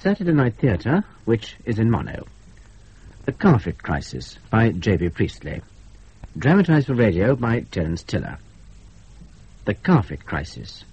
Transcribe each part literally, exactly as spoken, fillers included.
Saturday Night Theatre, which is in mono. The Carfit Crisis by J B Priestley. Dramatised for radio by Terence Tiller. The Carfit Crisis.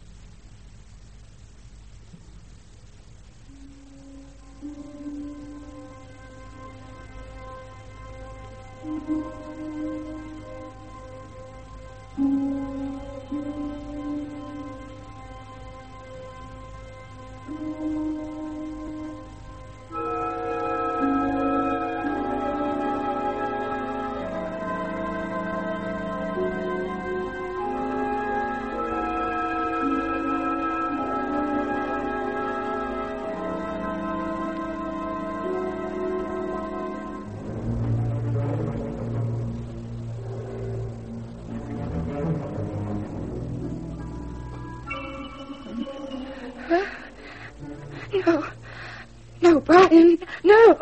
No. No, Brian. No.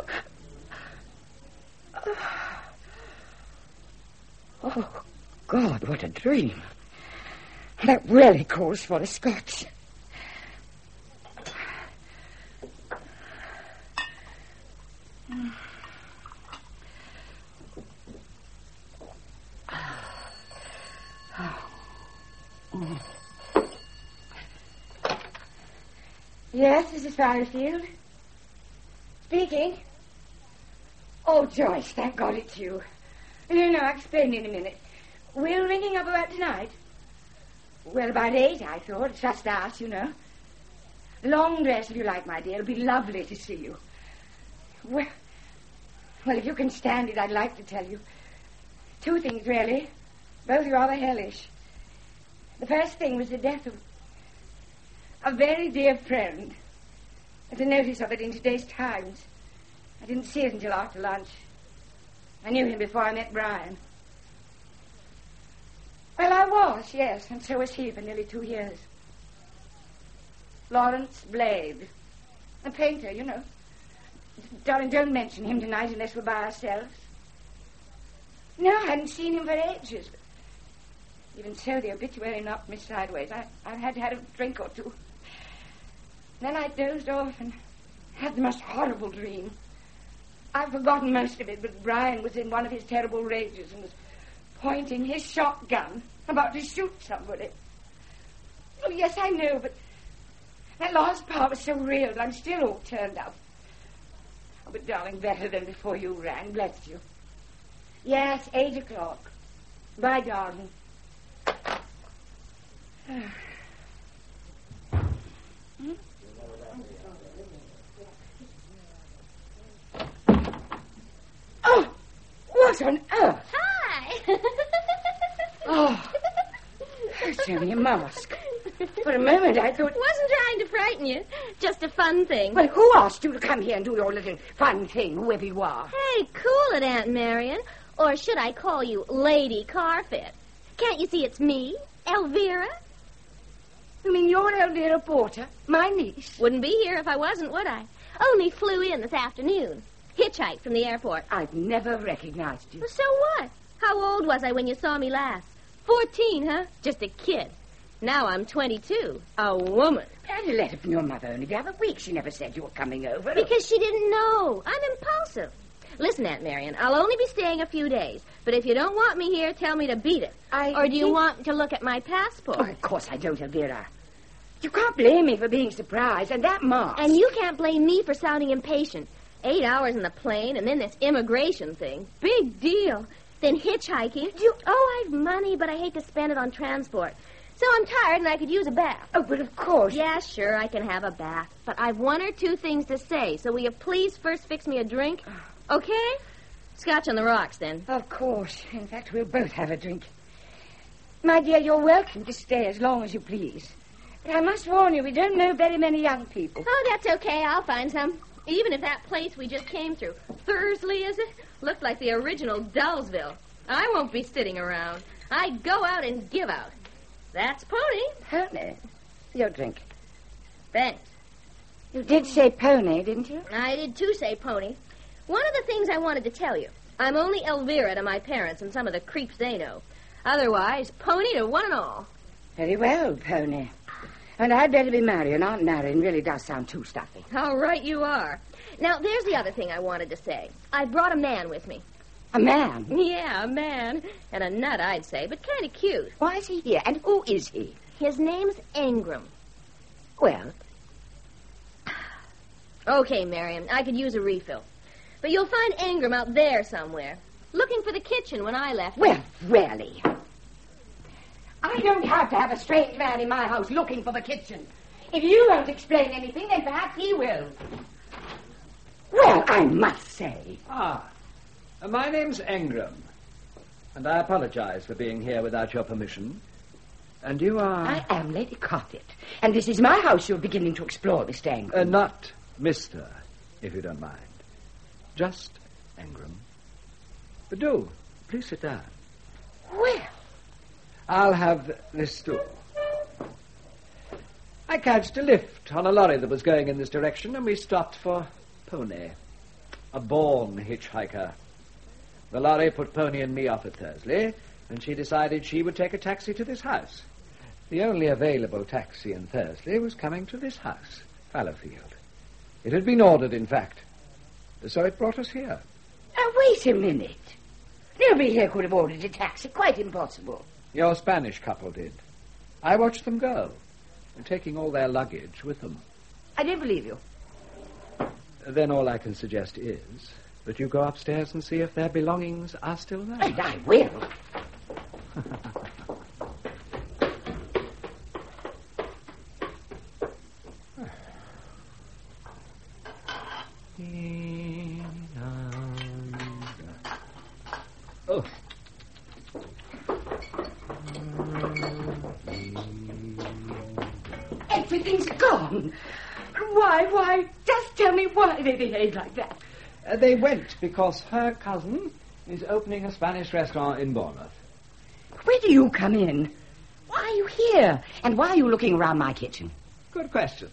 Oh, God, what a dream. That really calls for a scotch. Yes, Missus Fryfield. Speaking. Oh, Joyce, thank God it's you. No, no, I'll explain in a minute. We're ringing up about tonight. Well, about eight, I thought. Just us, you know. Long dress, if you like, my dear. It'll be lovely to see you. Well, well, if you can stand it, I'd like to tell you. Two things, really. Both rather hellish. The first thing was the death of a very dear friend. There's a notice of it in today's Times. I didn't see it until after lunch. I knew him before I met Brian. Well, I was, yes, and so was he for nearly two years. Lawrence Blade. A painter, you know. Darling, don't mention him tonight unless we're by ourselves. No, I hadn't seen him for ages. But even so, the obituary knocked me sideways. I, I had to have a drink or two. Then I dozed off and had the most horrible dream. I've forgotten most of it, but Brian was in one of his terrible rages and was pointing his shotgun, about to shoot somebody. Oh, yes, I know, but that last part was so real that I'm still all turned up. Oh, but, darling, better than before you rang, bless you. Yes, eight o'clock. Bye, darling. hmm? Oh, what on earth? Hi. Oh, it's only a mask. For a moment, I thought... Wasn't trying to frighten you. Just a fun thing. Well, who asked you to come here and do your little fun thing, whoever you are? Hey, cool it, Aunt Marion. Or should I call you Lady Carfit? Can't you see it's me, Elvira? You mean you're Elvira Porter, my niece? Wouldn't be here if I wasn't, would I? Only flew in this afternoon. Hitchhiked from the airport. I've never recognized you. Well, so what? How old was I when you saw me last? Fourteen, huh? Just a kid. Now I'm twenty-two. A woman. I had a letter from your mother only the other week. She never said you were coming over. Because she didn't know. I'm impulsive. Listen, Aunt Marion, I'll only be staying a few days. But if you don't want me here, tell me to beat it. I or do you think... want to look at my passport? Oh, of course I don't, Elvira. You can't blame me for being surprised, and that mask. And you can't blame me for sounding impatient. Eight hours in the plane, and then this immigration thing. Big deal. Then hitchhiking. You... Oh, I've money, but I hate to spend it on transport. So I'm tired, and I could use a bath. Oh, but of course. Yeah, sure, I can have a bath. But I've one or two things to say, so will you please first fix me a drink? Okay? Scotch on the rocks, then. Of course. In fact, we'll both have a drink. My dear, you're welcome to stay as long as you please. But I must warn you, we don't know very many young people. Oh, that's okay. I'll find some. Even if that place we just came through, Thursley, is it? Looked like the original Dullsville. I won't be sitting around. I'd go out and give out. That's Pony. Pony? Your drink. Thanks. You did say pony, didn't you? I did too say Pony. One of the things I wanted to tell you. I'm only Elvira to my parents and some of the creeps they know. Otherwise, Pony to one and all. Very well, Pony. And I'd better be marrying. Aunt Marion really does sound too stuffy. How right you are. Now, there's the other thing I wanted to say. I brought a man with me. A man? Yeah, a man. And a nut, I'd say, but kind of cute. Why is he here? And who is he? His name's Ingram. Well... Okay, Marion, I could use a refill. But you'll find Ingram out there somewhere, looking for the kitchen when I left. Well, really? I don't have to have a strange man in my house looking for the kitchen. If you won't explain anything, then perhaps he will. Well, I must say. Ah, uh, my name's Ingram, and I apologize for being here without your permission. And you are... I am Lady Carteret, and this is my house you're beginning to explore, Mister Ingram. Uh, not Mister, if you don't mind. Just Ingram. But do, please sit down. Well... I'll have this stool. I catched a lift on a lorry that was going in this direction, and we stopped for Pony, a born hitchhiker. The lorry put Pony and me off at Thursley, and she decided she would take a taxi to this house. The only available taxi in Thursley was coming to this house, Fallowfield. It had been ordered, in fact, so it brought us here. Now, wait a minute. Nobody here could have ordered a taxi. Quite impossible. Your Spanish couple did. I watched them go, taking all their luggage with them. I don't believe you. Then all I can suggest is that you go upstairs and see if their belongings are still there. And I will. Oh. Everything's gone. Why, why? Just tell me why they behave like that. Uh, they went because her cousin is opening a Spanish restaurant in Bournemouth. Where do you come in? Why are you here? And why are you looking around my kitchen? Good questions.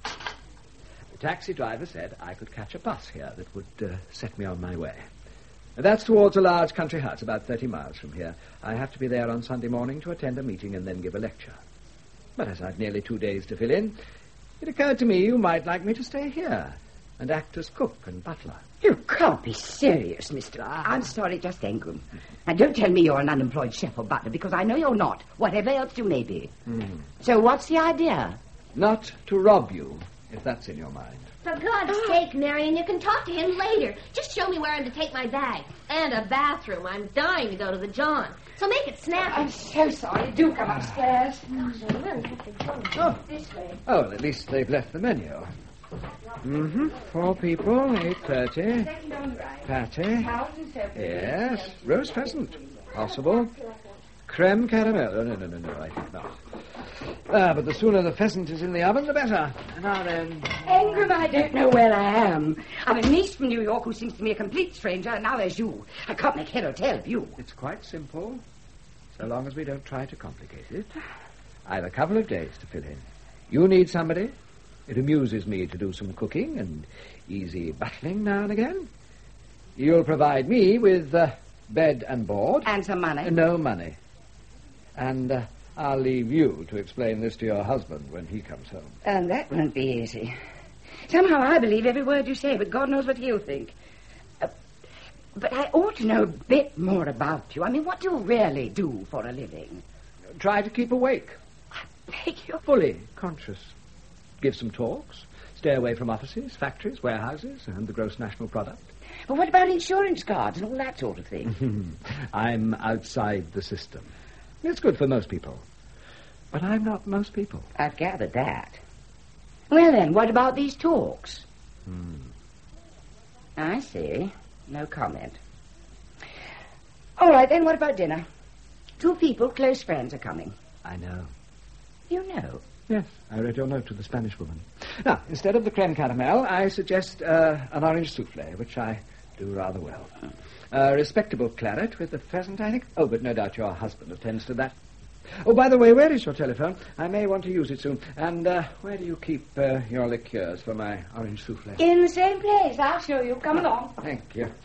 The taxi driver said I could catch a bus here that would uh, set me on my way. That's towards a large country house about thirty miles from here. I have to be there on Sunday morning to attend a meeting and then give a lecture. But as I've nearly two days to fill in, it occurred to me you might like me to stay here and act as cook and butler. You can't be serious, Mister I'm sorry, just Ingram. And don't tell me you're an unemployed chef or butler, because I know you're not, whatever else you may be. Mm. So what's the idea? Not to rob you, if that's in your mind. For God's sake, Marion, you can talk to him later. Just show me where I'm to take my bag. And a bathroom. I'm dying to go to the John. So make it snappy. I'm so sorry. Do come upstairs. Oh, so I really have to go Oh. this way. Oh, well, at least they've left the menu. Mm-hmm. Four people, eight thirty. Second on the right. Patty. Cows and so forth. Yes. Roast pheasant. Possible. Creme caramel. Oh, no, no, no, no, I think not. Ah, but the sooner the pheasant is in the oven, the better. Now then. Ingram, I don't know where I am. I'm a niece from New York who seems to me a complete stranger, and now there's you. I can't make head or tail of you. It's quite simple, so long as we don't try to complicate it. I have a couple of days to fill in. You need somebody. It amuses me to do some cooking and easy butling now and again. You'll provide me with uh, bed and board. And some money. Uh, no money. And uh, I'll leave you to explain this to your husband when he comes home. And that won't be easy. Somehow I believe every word you say, but God knows what he'll think. Uh, but I ought to know a bit more about you. I mean, what do you really do for a living? Try to keep awake. I beg you. Fully conscious. Give some talks. Stay away from offices, factories, warehouses, and the gross national product. But what about insurance cards and all that sort of thing? I'm outside the system. It's good for most people. But I'm not most people. I've gathered that. Well, then, what about these talks? Hmm. I see. No comment. All right, then, what about dinner? Two people, close friends, are coming. I know. You know? Yes, I read your note to the Spanish woman. Now, instead of the creme caramel, I suggest uh, an orange souffle, which I do rather well. A respectable claret with the pheasant, I think. Oh, but no doubt your husband attends to that. Oh, by the way, where is your telephone? I may want to use it soon. And uh, where do you keep uh, your liqueurs for my orange souffle? In the same place. I'll show you. Come along. Thank you.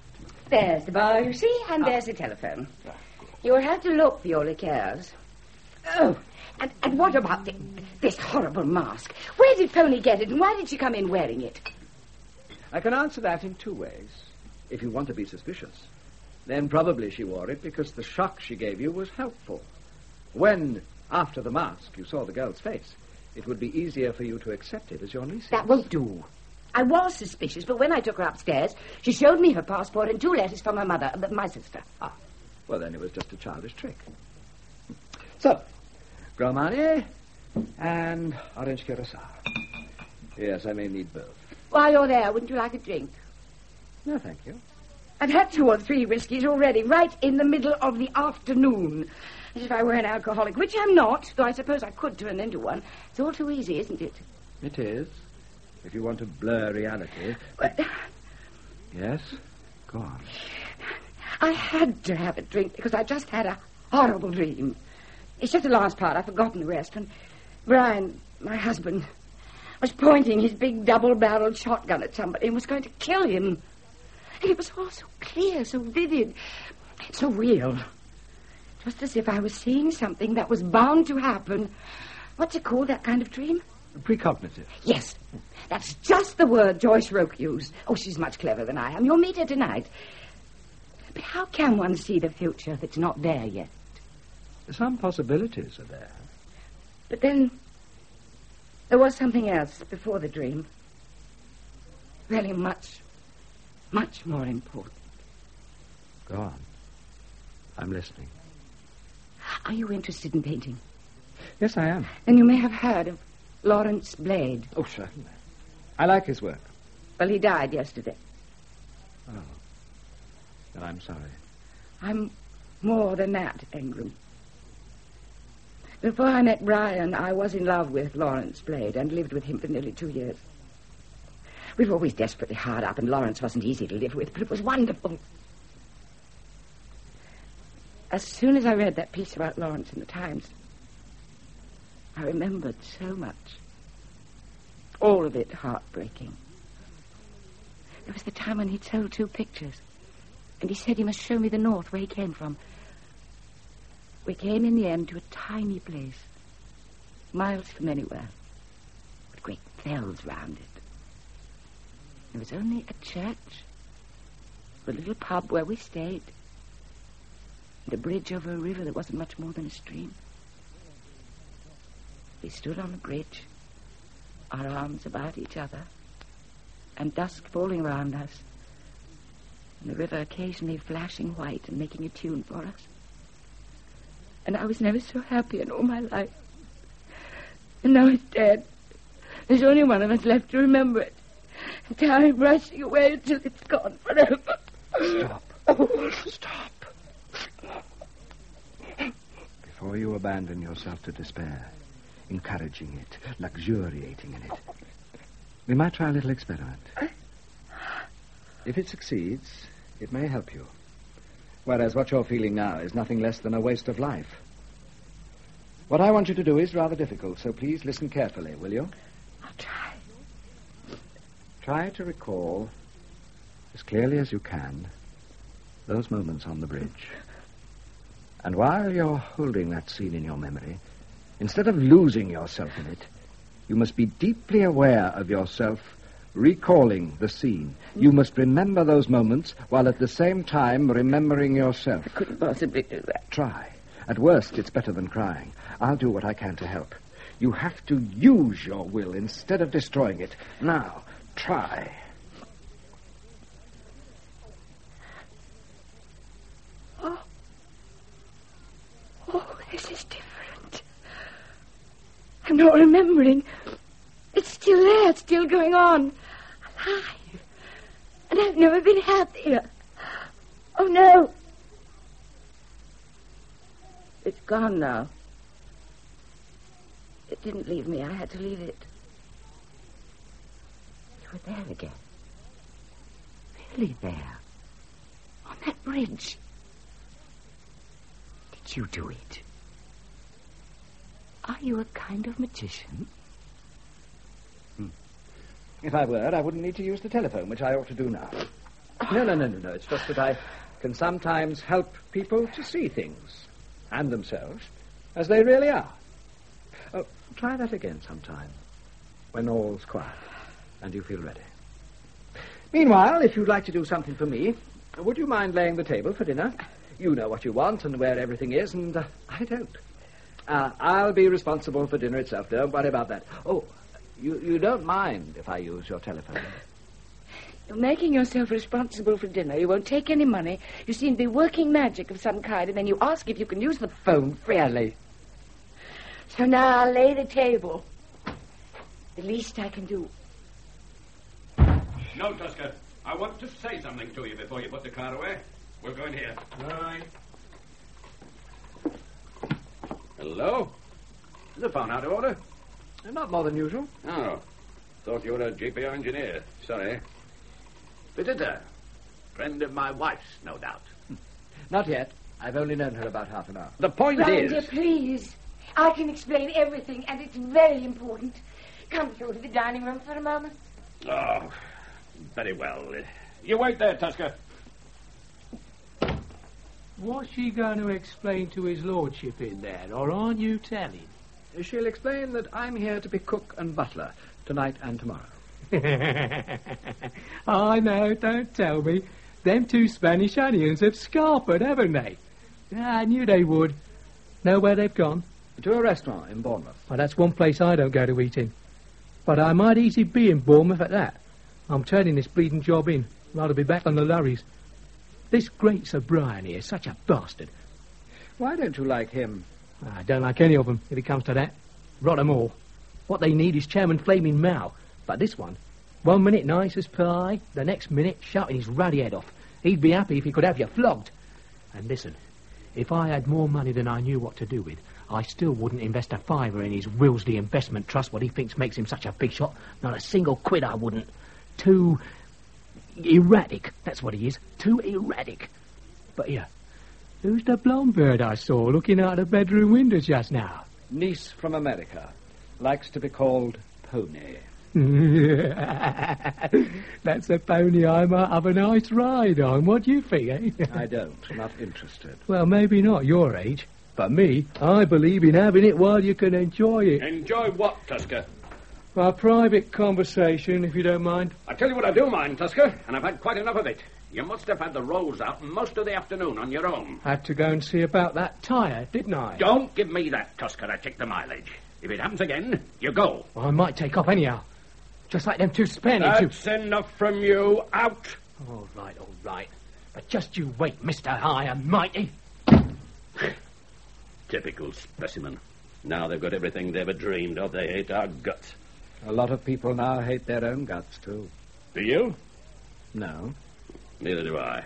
There's the bar, you see, and there's the telephone. You'll have to look for your liqueurs. Oh, and, and what about the, this horrible mask? Where did Pony get it, and why did she come in wearing it? I can answer that in two ways. If you want to be suspicious, then probably she wore it because the shock she gave you was helpful. When, after the mask, you saw the girl's face, it would be easier for you to accept it as your niece's. That won't do. I was suspicious, but when I took her upstairs, she showed me her passport and two letters from her mother, uh, my sister. Ah, well, then it was just a childish trick. So, Grand Marnier and orange curacao. Yes, I may need both. While you're there, wouldn't you like a drink? No, thank you. I've had two or three whiskies already, right in the middle of the afternoon. As if I were an alcoholic, which I'm not, though I suppose I could turn into one. It's all too easy, isn't it? It is. If you want to blur reality. But Yes? Go on. I had to have a drink because I just had a horrible dream. It's just the last part. I've forgotten the rest. And Brian, my husband, was pointing his big double-barreled shotgun at somebody and was going to kill him. And it was all so clear, so vivid, so real. Just as if I was seeing something that was bound to happen. What's it called, that kind of dream? Precognitive. Yes. That's just the word Joyce Roke used. Oh, she's much cleverer than I am. You'll meet her tonight. But how can one see the future that's not there yet? Some possibilities are there. But then there was something else before the dream. Really much, much more important. Go on. I'm listening. Are you interested in painting? Yes, I am. Then you may have heard of Lawrence Blade. Oh, certainly. I like his work. Well, he died yesterday. Oh. Then I'm sorry. I'm more than that, Ingram. Before I met Brian, I was in love with Lawrence Blade and lived with him for nearly two years. We were always desperately hard up, and Lawrence wasn't easy to live with, but it was wonderful. As soon as I read that piece about Lawrence in the Times, I remembered so much. All of it heartbreaking. There was the time when he'd sold two pictures, and he said he must show me the north where he came from. We came in the end to a tiny place, miles from anywhere, with great fells round it. There was only a church, a little pub where we stayed, and a bridge over a river that wasn't much more than a stream. We stood on the bridge, our arms about each other, and dusk falling around us, and the river occasionally flashing white and making a tune for us. And I was never so happy in all my life. And now it's dead. There's only one of us left to remember it. And time rushing away until it's gone forever. Stop. Oh. Stop. Before you abandon yourself to despair, encouraging it, luxuriating in it, we might try a little experiment. If it succeeds, it may help you. Whereas what you're feeling now is nothing less than a waste of life. What I want you to do is rather difficult, so please listen carefully, will you? I'll try. Try to recall, as clearly as you can, those moments on the bridge. And while you're holding that scene in your memory, instead of losing yourself in it, you must be deeply aware of yourself recalling the scene. You must remember those moments while at the same time remembering yourself. I couldn't possibly do that. Try. At worst, it's better than crying. I'll do what I can to help. You have to use your will instead of destroying it. Now, try. Oh. Oh, this is different. I'm not remembering. It's still there. It's still going on. Alive. And I've never been happier. Oh, no. It's gone now. It didn't leave me. I had to leave it. You were there again. Really there. On that bridge. Did you do it? Are you a kind of magician? Hmm. If I were, I wouldn't need to use the telephone, which I ought to do now. No, no, no, no, no. It's just that I can sometimes help people to see things and themselves as they really are. Oh, try that again sometime, when all's quiet and you feel ready. Meanwhile, if you'd like to do something for me, would you mind laying the table for dinner? You know what you want and where everything is, and uh, I don't. Uh, I'll be responsible for dinner itself. Don't worry about that. Oh, you, you don't mind if I use your telephone? You're making yourself responsible for dinner. You won't take any money. You seem to be working magic of some kind, and then you ask if you can use the phone fairly. So now I'll lay the table. The least I can do. No, Tusker. I want to say something to you before you put the car away. We're going here. All right. Hello? Is the phone out of order? Not more than usual. Oh. Thought you were a G P O engineer. Sorry. Visitor. Friend of my wife's, no doubt. Not yet. I've only known her about half an hour. The point Grinder, is... please. I can explain everything, and it's very important. Come through to the dining room for a moment. Oh, very well. You wait there, Tusker. What's she going to explain to his lordship in there, or aren't you telling? She'll explain that I'm here to be cook and butler tonight and tomorrow. I know, don't tell me. Them two Spanish onions have scarpered, haven't they? Yeah, I knew they would. Know where they've gone? To a restaurant in Bournemouth. Well, that's one place I don't go to eat in. But I might easy be in Bournemouth at that. I'm turning this bleeding job in. Rather be back on the lorries. This great Sir Brian here is such a bastard. Why don't you like him? I don't like any of them, if it comes to that. Rot 'em all. What they need is Chairman Flaming Mao. But this one, one minute nice as pie, the next minute shouting his ruddy head off. He'd be happy if he could have you flogged. And listen, if I had more money than I knew what to do with, I still wouldn't invest a fiver in his Wilsley Investment Trust, what he thinks makes him such a big shot. Not a single quid I wouldn't. Too erratic, that's what he is. Too erratic. But here, who's the blonde bird I saw looking out the bedroom window just now? Niece from America. Likes to be called Pony. That's a pony I might have a nice ride on. What do you think, eh? I don't. Not interested. Well, maybe not your age. But me, I believe in having it while you can enjoy it. Enjoy what, Tusker? A private conversation, if you don't mind. I tell you what I do mind, Tusker, and I've had quite enough of it. You must have had the rolls out most of the afternoon on your own. Had to go and see about that tyre, didn't I? Don't give me that, Tusker. I checked the mileage. If it happens again, you go. Well, I might take off anyhow. Just like them two Spaniards who... That's enough from you. Out. All right, all right. But just you wait, Mister High and Mighty. Typical specimen. Now they've got everything they ever dreamed of. They hate our guts. A lot of people now hate their own guts, too. Do you? No. Neither do I.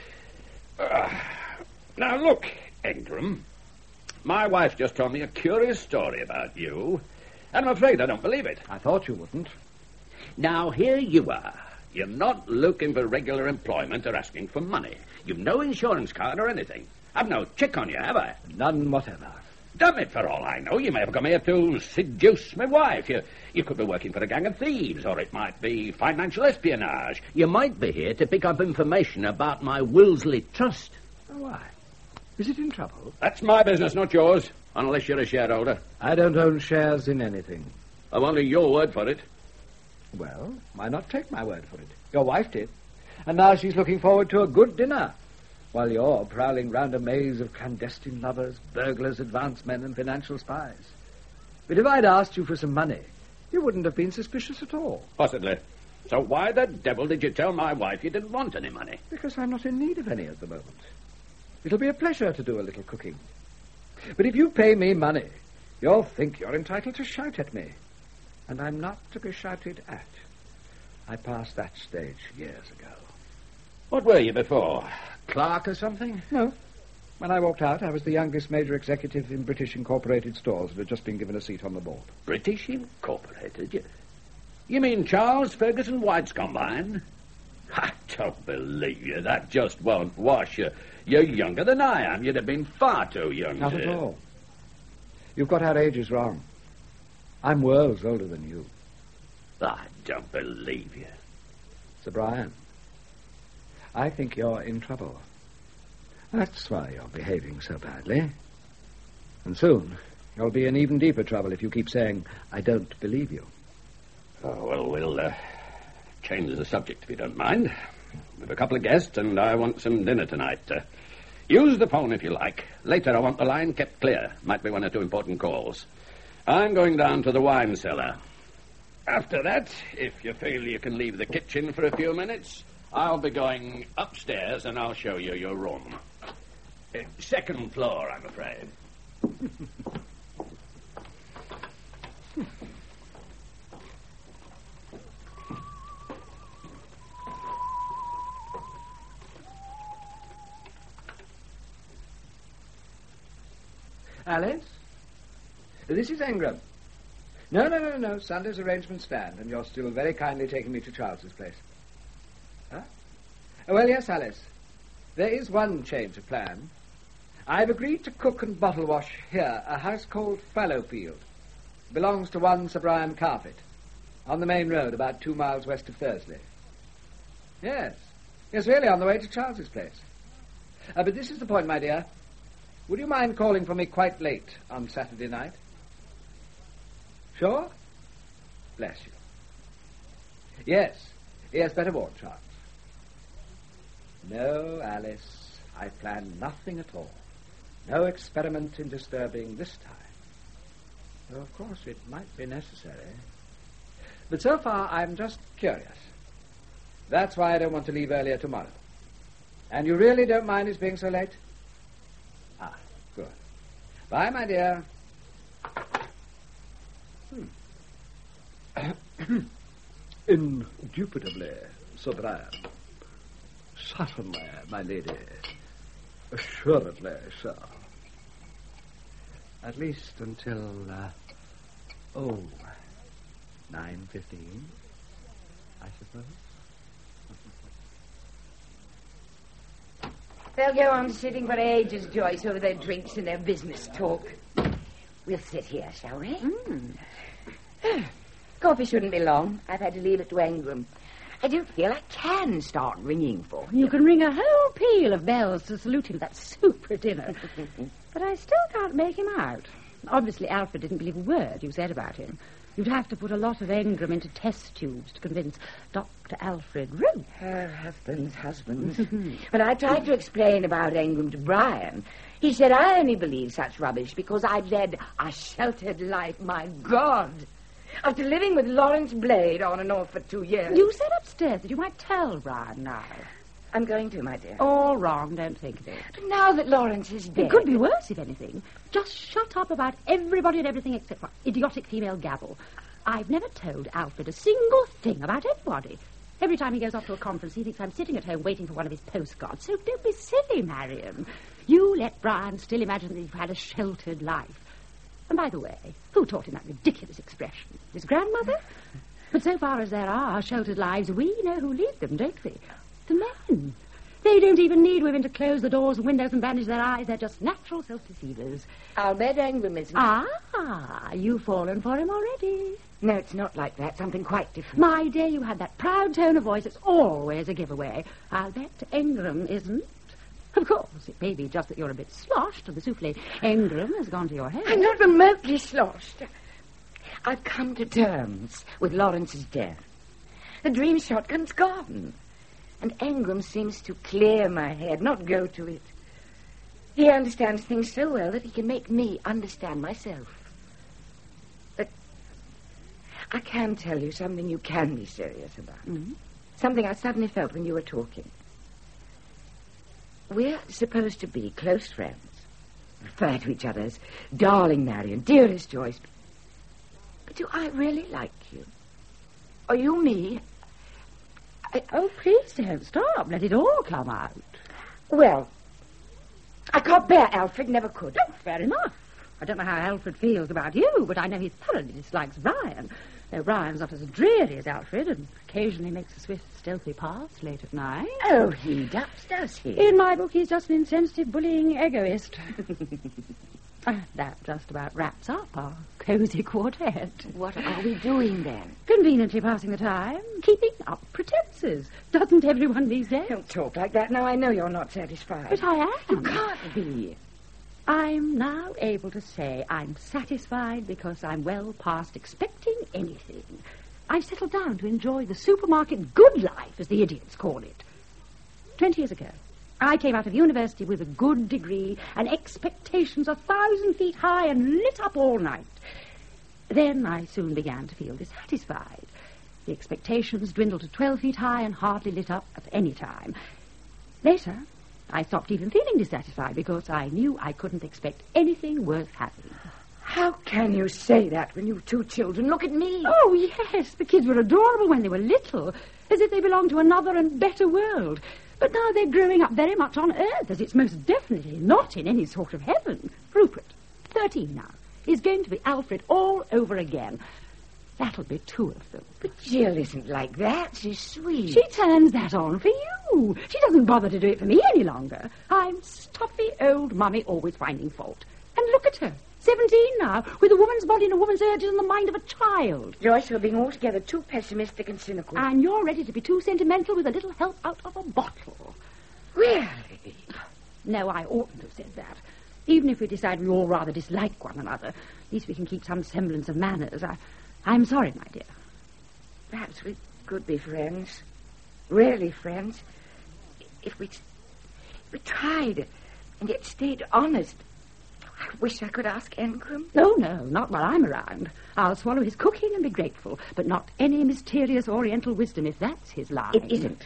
Uh, now, look, Ingram. My wife just told me a curious story about you, and I'm afraid I don't believe it. I thought you wouldn't. Now, here you are. You're not looking for regular employment or asking for money. You've no insurance card or anything. I've no check on you, have I? None whatever. Damn it, for all I know, you may have come here to seduce my wife. You, you could be working for a gang of thieves, or it might be financial espionage. You might be here to pick up information about my Wilsley Trust. Oh, why? Is it in trouble? That's my business, not yours, unless you're a shareholder. I don't own shares in anything. I'm only your word for it. Well, why not take my word for it? Your wife did. And now she's looking forward to a good dinner, while you're prowling round a maze of clandestine lovers, burglars, advance men, and financial spies. But if I'd asked you for some money, you wouldn't have been suspicious at all. Possibly. So why the devil did you tell my wife you didn't want any money? Because I'm not in need of any at the moment. It'll be a pleasure to do a little cooking. But if you pay me money, you'll think you're entitled to shout at me. And I'm not to be shouted at. I passed that stage years ago. What were you before? Clerk or something? No. When I walked out, I was the youngest major executive in British Incorporated Stores and had just been given a seat on the board. British Incorporated? You, you mean Charles Ferguson White's combine? I don't believe you. That just won't wash you. You're younger than I am. You'd have been far too young. Not to... at all. You've got our ages wrong. I'm worlds older than you. I don't believe you. Sir Brian, I think you're in trouble. That's why you're behaving so badly. And soon, You'll be in even deeper trouble if you keep saying, I don't believe you. Oh, well, we'll uh, change the subject if you don't mind. We've a couple of guests, and I want some dinner tonight. Uh, use the phone if you like. Later, I want the line kept clear. Might be one or two important calls. I'm going down to the wine cellar. After that, if you feel you can leave the kitchen for a few minutes, I'll be going upstairs and I'll show you your room. Uh, second floor, I'm afraid. Alice? This is Ingram. No, no, no, no. Sunday's arrangements stand, and you're still very kindly taking me to Charles's place. Huh? Oh, well, yes, Alice. There is one change of plan. I've agreed to cook and bottle wash here, a house called Fallowfield. Belongs to one Sir Brian Carpet, on the main road, about two miles west of Thursley. Yes. Yes, really, on the way to Charles's place. Uh, but this is the point, my dear. Would you mind calling for me quite late on Saturday night? Sure? Bless you. Yes. Yes, better warn Charles. No, Alice, I plan nothing at all. No experiment in disturbing this time. Though, of course, it might be necessary. But so far, I'm just curious. That's why I don't want to leave earlier tomorrow. And you really don't mind his being so late? Ah, good. Bye, my dear. Hmm. Indubitably, Sir Brian. Certainly, my lady. Assuredly, sir. At least until, uh, oh, nine fifteen, I suppose. They'll go on sitting for ages, Joyce, over their drinks and their business talk. We'll sit here, shall we? Mm. Coffee shouldn't be long. I've had to leave it to Ingram. I don't feel I can start ringing for him. You can ring a whole peal of bells to salute him to that super dinner. But I still can't make him out. Obviously, Alfred didn't believe a word you said about him. You'd have to put a lot of Ingram into test tubes to convince Doctor Alfred Root. Her husband's husband. When I tried to explain about Ingram to Brian, he said I only believe such rubbish because I'd led a sheltered life, my God. After living with Lawrence Blade on and off for two years. You said upstairs that you might tell Brian now. I'm going to, my dear. All wrong, don't think of it. But now that Lawrence is dead... It could be worse, if anything. Just shut up about everybody and everything except for idiotic female gabble. I've never told Alfred a single thing about anybody. Every time he goes off to a conference, he thinks I'm sitting at home waiting for one of his postcards. So don't be silly, Marion. You let Brian still imagine that you've had a sheltered life. And by the way, who taught him that ridiculous expression? His grandmother? But so far as there are sheltered lives, we know who lead them, don't we? The men. They don't even need women to close the doors and windows and bandage their eyes. They're just natural self-deceivers. I'll bet Ingram isn't. Ah, you've fallen for him already. No, it's not like that. Something quite different. My dear, you had that proud tone of voice. It's always a giveaway. I'll bet Ingram isn't. Of course, it may be just that you're a bit sloshed and the souffle Ingram has gone to your head. I'm not remotely sloshed. I've come to terms with Lawrence's death. The dream shotgun's gone. And Ingram seems to clear my head, not go to it. He understands things so well that he can make me understand myself. But I can tell you something you can be serious about. Mm-hmm. Something I suddenly felt when you were talking. We're supposed to be close friends. Refer to each other as darling Marion, dearest Joyce. But do I really like you? Are you me? I, oh, please don't stop. Let it all come out. Well, I can't bear Alfred, never could. Oh, fair enough. I don't know how Alfred feels about you, but I know he thoroughly dislikes Brian. Though Brian's not as dreary as Alfred and occasionally makes a swift, stealthy pass late at night. Oh, he does, does he? In my book, he's just an insensitive, bullying egoist. uh, that just about wraps up our cosy quartet. What are we doing, then? Conveniently passing the time, keeping up pretenses. Doesn't everyone these days? Don't talk like that now. I know you're not satisfied. But I am. You can't be. I'm now able to say I'm satisfied because I'm well past expecting anything. I've settled down to enjoy the supermarket good life, as the idiots call it. Twenty years ago, I came out of university with a good degree and expectations a thousand feet high and lit up all night. Then I soon began to feel dissatisfied. The expectations dwindled to twelve feet high and hardly lit up at any time. Later, I stopped even feeling dissatisfied because I knew I couldn't expect anything worth having. How can you say that when you've two children? Look at me. Oh, yes, the kids were adorable when they were little, as if they belonged to another and better world. But now they're growing up very much on Earth, as it's most definitely not in any sort of heaven. Rupert, thirteen now, is going to be Alfred all over again. That'll be two of them. But Jill isn't like that. She's sweet. She turns that on for you. She doesn't bother to do it for me any longer. I'm stuffy old mummy always finding fault. And look at her. Seventeen now, with a woman's body and a woman's urges and the mind of a child. Joyce, you're being altogether too pessimistic and cynical. And you're ready to be too sentimental with a little help out of a bottle. Really? No, I oughtn't to have said that. Even if we decide we all rather dislike one another, at least we can keep some semblance of manners. I, I'm sorry, my dear. Perhaps we could be friends. Really friends. If we, if we tried and yet stayed honest. I wish I could ask Engram. No, no, not while I'm around. I'll swallow his cooking and be grateful, but not any mysterious oriental wisdom if that's his line. It isn't.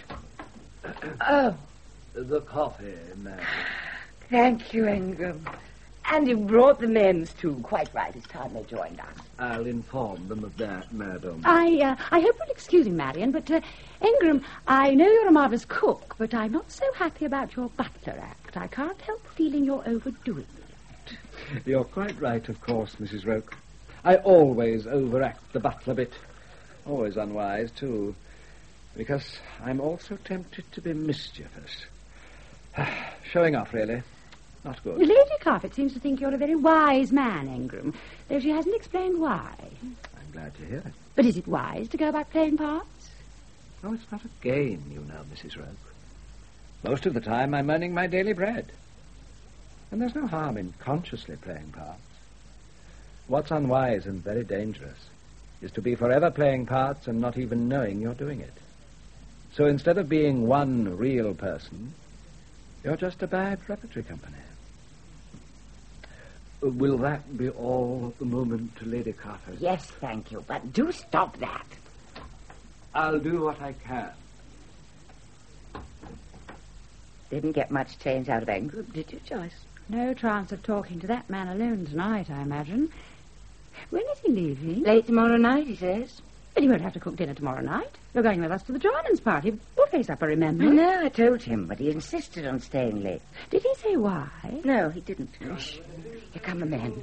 Oh. The coffee, ma'am. Thank you, Engram. And you brought the men's, too. Quite right. It's time they joined us. I'll inform them of that, madam. I, uh, I hope you'll excuse me, Marion, but, uh, Engram, I know you're a marvellous cook, but I'm not so happy about your butler act. I can't help feeling you're overdoing it. You're quite right, of course, Missus Roke. I always overact the butler bit. Always unwise, too. Because I'm also tempted to be mischievous. Showing off, really. Not good. Lady Carpet seems to think you're a very wise man, Engram, though she hasn't explained why. I'm glad to hear it. But is it wise to go about playing parts? Oh, it's not a game, you know, Missus Roke. Most of the time I'm earning my daily bread. And there's no harm in consciously playing parts. What's unwise and very dangerous is to be forever playing parts and not even knowing you're doing it. So instead of being one real person, you're just a bad repertory company. Uh, will that be all at the moment, Lady Carter? Yes, thank you, but do stop that. I'll do what I can. Didn't get much change out of Engram, did you, Joyce? No chance of talking to that man alone tonight, I imagine. When is he leaving? Late tomorrow night, he says. But he won't have to cook dinner tomorrow night. You're going with us to the Jordan's party. Buffet supper, remember? I know, I told him, but he insisted on staying late. Did he say why? No, he didn't. Shh. Here come the men.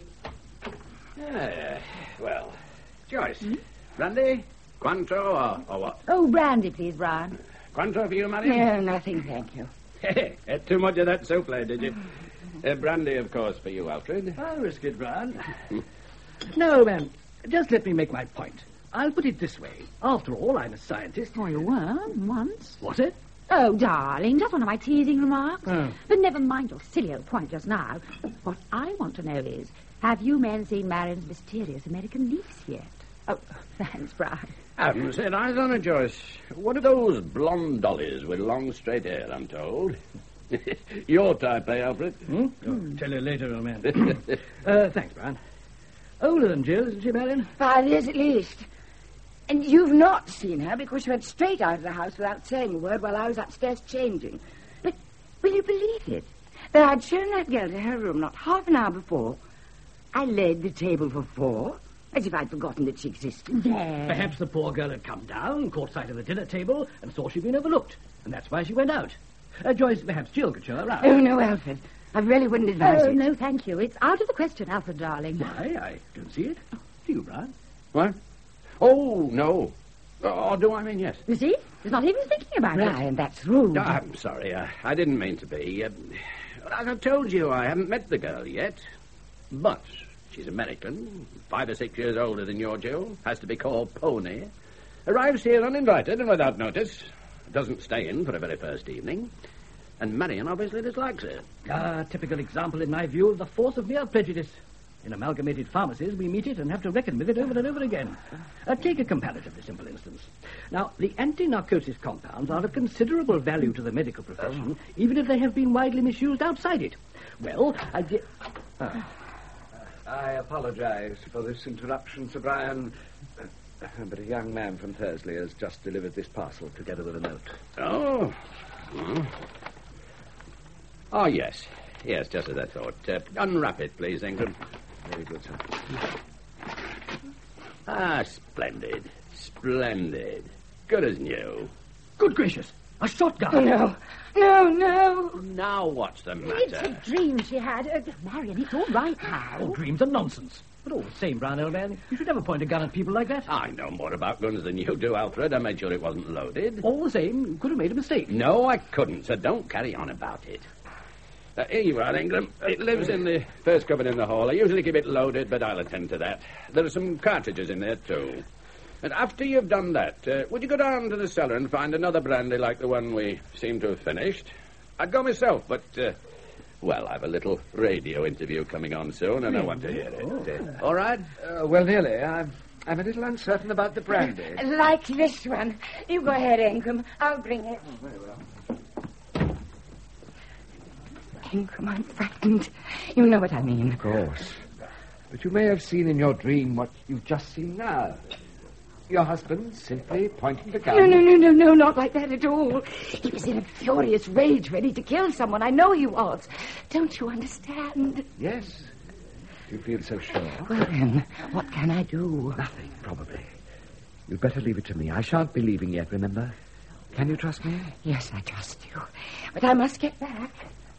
Uh, well, Joyce, hmm? Brandy, Cointreau, or, or what? Oh, brandy, please, Brian. Cointreau for you, Marion? No, nothing, thank you. Had too much of that souffle, did you? Uh, brandy, of course, for you, Alfred. I'll risk it, Brian. No, ma'am. Just let me make my point. I'll put it this way. After all, I'm a scientist. Oh, you were, once. Was it? Oh, darling, just one of my teasing remarks. Oh. But never mind your silly old point just now. What I want to know is, have you men seen Marion's mysterious American niece yet? Oh, thanks, Brian. I haven't said either, Donna Joyce. What are those blonde dollies with long, straight hair, I'm told? Your type, eh, Alfred? Hmm? Oh, tell you later, old man. uh, thanks, Brian. Older than Jill, isn't she, Marion? Five years at least. And you've not seen her because she went straight out of the house without saying a word while I was upstairs changing. But will you believe it? That I'd shown that girl to her room not half an hour before. I laid the table for four, as if I'd forgotten that she existed. There. Perhaps the poor girl had come down, caught sight of the dinner table, and saw she'd been overlooked. And that's why she went out. Uh, Joyce, perhaps Jill could show her around. Oh, no, Alfred. I really wouldn't advise Oh, it. no, thank you. It's out of the question, Alfred, darling. Why? I don't see it. Do you, Brian? What? Oh, no. Or do I mean yes? You see? He's not even thinking about it. Brian, that's rude. No, I'm sorry. Uh, I didn't mean to be. Uh, as I told you, I haven't met the girl yet. But she's American, five or six years older than your Jill, has to be called Pony. Arrives here uninvited and without notice. Doesn't stay in for the very first evening. And Marion obviously dislikes her. A typical example, in my view, of the force of mere prejudice. In amalgamated pharmacies, we meet it and have to reckon with it over and over again. Uh, take a comparatively simple instance. Now, the anti-narcosis compounds are of considerable value to the medical profession, even if they have been widely misused outside it. Well, I did... Ah. I apologize for this interruption, Sir Brian, uh, but a young man from Thursley has just delivered this parcel together with a note. Oh. Hmm. Oh, yes. Yes, just as I thought. Uh, unwrap it, please, Ingram. Very good, sir. Ah, splendid. Splendid. Good as new. Good gracious! A shotgun! Oh, no. No, no. Now what's the It's a matter? dream she had. Uh, Marion, it's all right now. Oh, dreams are nonsense. But all the same, Brown, old man, you should never point a gun at people like that. I know more about guns than you do, Alfred. I made sure it wasn't loaded. All the same, you could have made a mistake. No, I couldn't, so don't carry on about it. Uh, here you are, Ingram. It lives in the first cupboard in the hall. I usually keep it loaded, but I'll attend to that. There are some cartridges in there, too. And after you've done that, uh, would you go down to the cellar and find another brandy like the one we seem to have finished? I'd go myself, but, uh, well, I've a little radio interview coming on soon, and I want to hear it. Uh, all right? Uh, well, nearly. I'm, I'm a little uncertain about the brandy. Like this one. You go ahead, Ingram. I'll bring it. Oh, very well. Ingram, I'm frightened. You know what I mean. Of course. But you may have seen in your dream what you've just seen now. Your husband simply pointing the gun. No, no, no, no, no, not like that at all. He was in a furious rage, ready to kill someone. I know he was. Don't you understand? Yes. You feel so sure. Well, then, what can I do? Nothing, probably. You'd better leave it to me. I shan't be leaving yet, remember? Can you trust me? Yes, I trust you. But I must get back.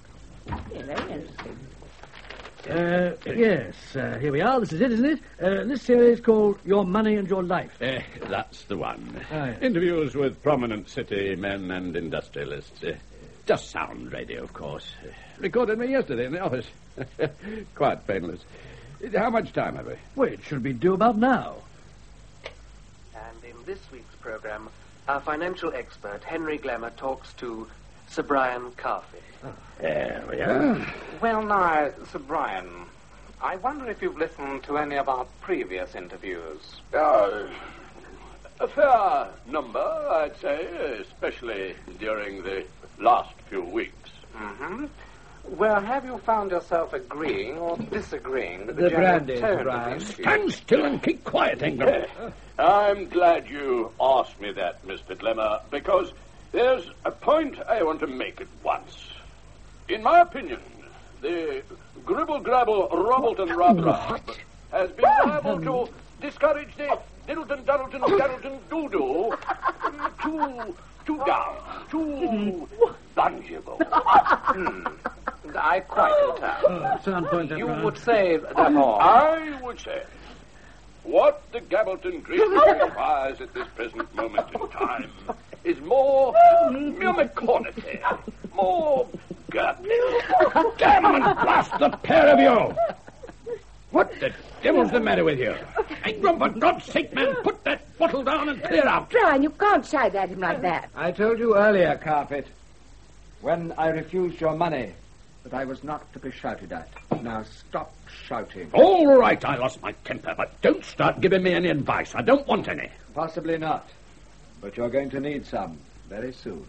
Uh, yes, uh, here we are. This is it, isn't it? Uh, this series is called Your Money and Your Life. Uh, that's the one. Oh, yeah. Interviews with prominent city men and industrialists. Uh, just sound radio, of course. Uh, recorded me yesterday in the office. Quite painless. Uh, How much time have we? Well, it should be due about now. And in this week's program, our financial expert, Henry Glamour, talks to Sir Brian Carfy. There we are. Well, now, Sir Brian, I wonder if you've listened to any of our previous interviews. Uh, a fair number, I'd say, especially during the last few weeks. Mm-hmm. Well, have you found yourself agreeing or disagreeing with the, The general brandy, tone Sir Brian. of the interview? Stand still and keep quiet, Ingram. I'm glad you asked me that, Mister Glemmer, because there's a point I want to make at once. In my opinion, the gribble-grabble Robbleton rub-rub has been liable to discourage the Diddleton-Duddleton-Daddleton doo-doo too, too down, too bungible. Hmm. I quite understand. Sound point, You Brian. would say, therefore... I would say what the Gabbleton Green requires at this present moment in time is more unicornity, more gut. Damn and blast the pair of you! What the devil's the matter with you? Ingram, for God's sake, man, put that bottle down and clear out. Brian, you can't shout at him like that. I told you earlier, Carpet, when I refused your money, that I was not to be shouted at. Now stop shouting. All right, I lost my temper, but don't start giving me any advice. I don't want any. Possibly not. But you're going to need some very soon.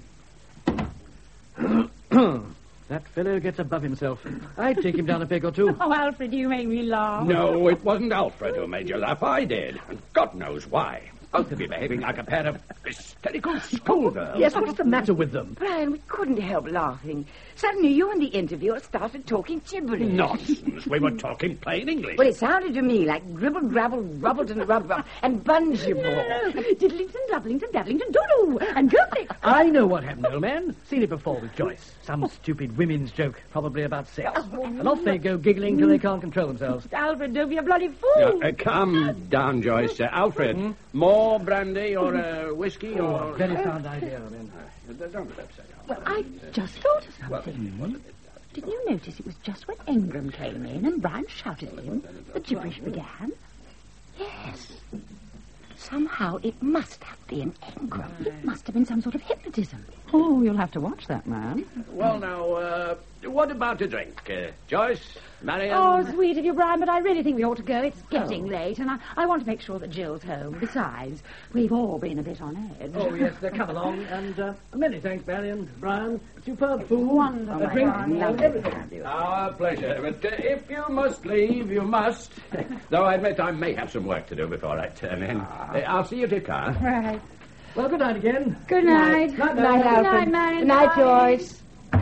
That fellow gets above himself. I'd take him down a peg or two. Oh, Alfred, you make me laugh. No, it wasn't Alfred who made you laugh. I did. And God knows why. Both of you behaving like a pair of hysterical schoolgirls. Yes, what's the matter with them? Brian, we couldn't help laughing. Suddenly you and the interviewer started talking gibberish. Nonsense. We were talking plain English. Well, it sounded to me like gribble, grabble, rubbleton, rub, rub, and bungee ball. No, no, Diddlington, Doublington, Dablington, Doodoo, and Goatlick. I know what happened, old man. Seen it before with Joyce. Some stupid women's joke, probably about sex. And off they go giggling till they can't control themselves. Alfred, don't be a bloody fool. Uh, uh, calm down, Joyce. Uh, Alfred, more brandy or uh, whiskey or... Oh, very sound idea, old man. Uh, don't get upset. Well, I just thought of something. Didn't you notice it was just when Ingram came in and Brian shouted at him, the gibberish began? Yes. Somehow it must have been Ingram. It must have been some sort of hypnotism. Oh, you'll have to watch that man. Well, now, uh, what about a drink? Uh, Joyce? Marion? Oh, sweet of you, Brian, but I really think we ought to go. It's getting oh. late, and I, I want to make sure that Jill's home. Besides, we've all been a bit on edge. Oh, yes, uh, come along, and uh, many thanks, Marion, Brian. Superb food. Wonderful. A drink, and everything. Our pleasure. But uh, if you must leave, you must. Though I admit I may have some work to do before I turn in. Uh, I'll see you to your car. Right. Well, good night again. Good night. Good night, night, Alfred. Good night, Marion. Good night, Joyce.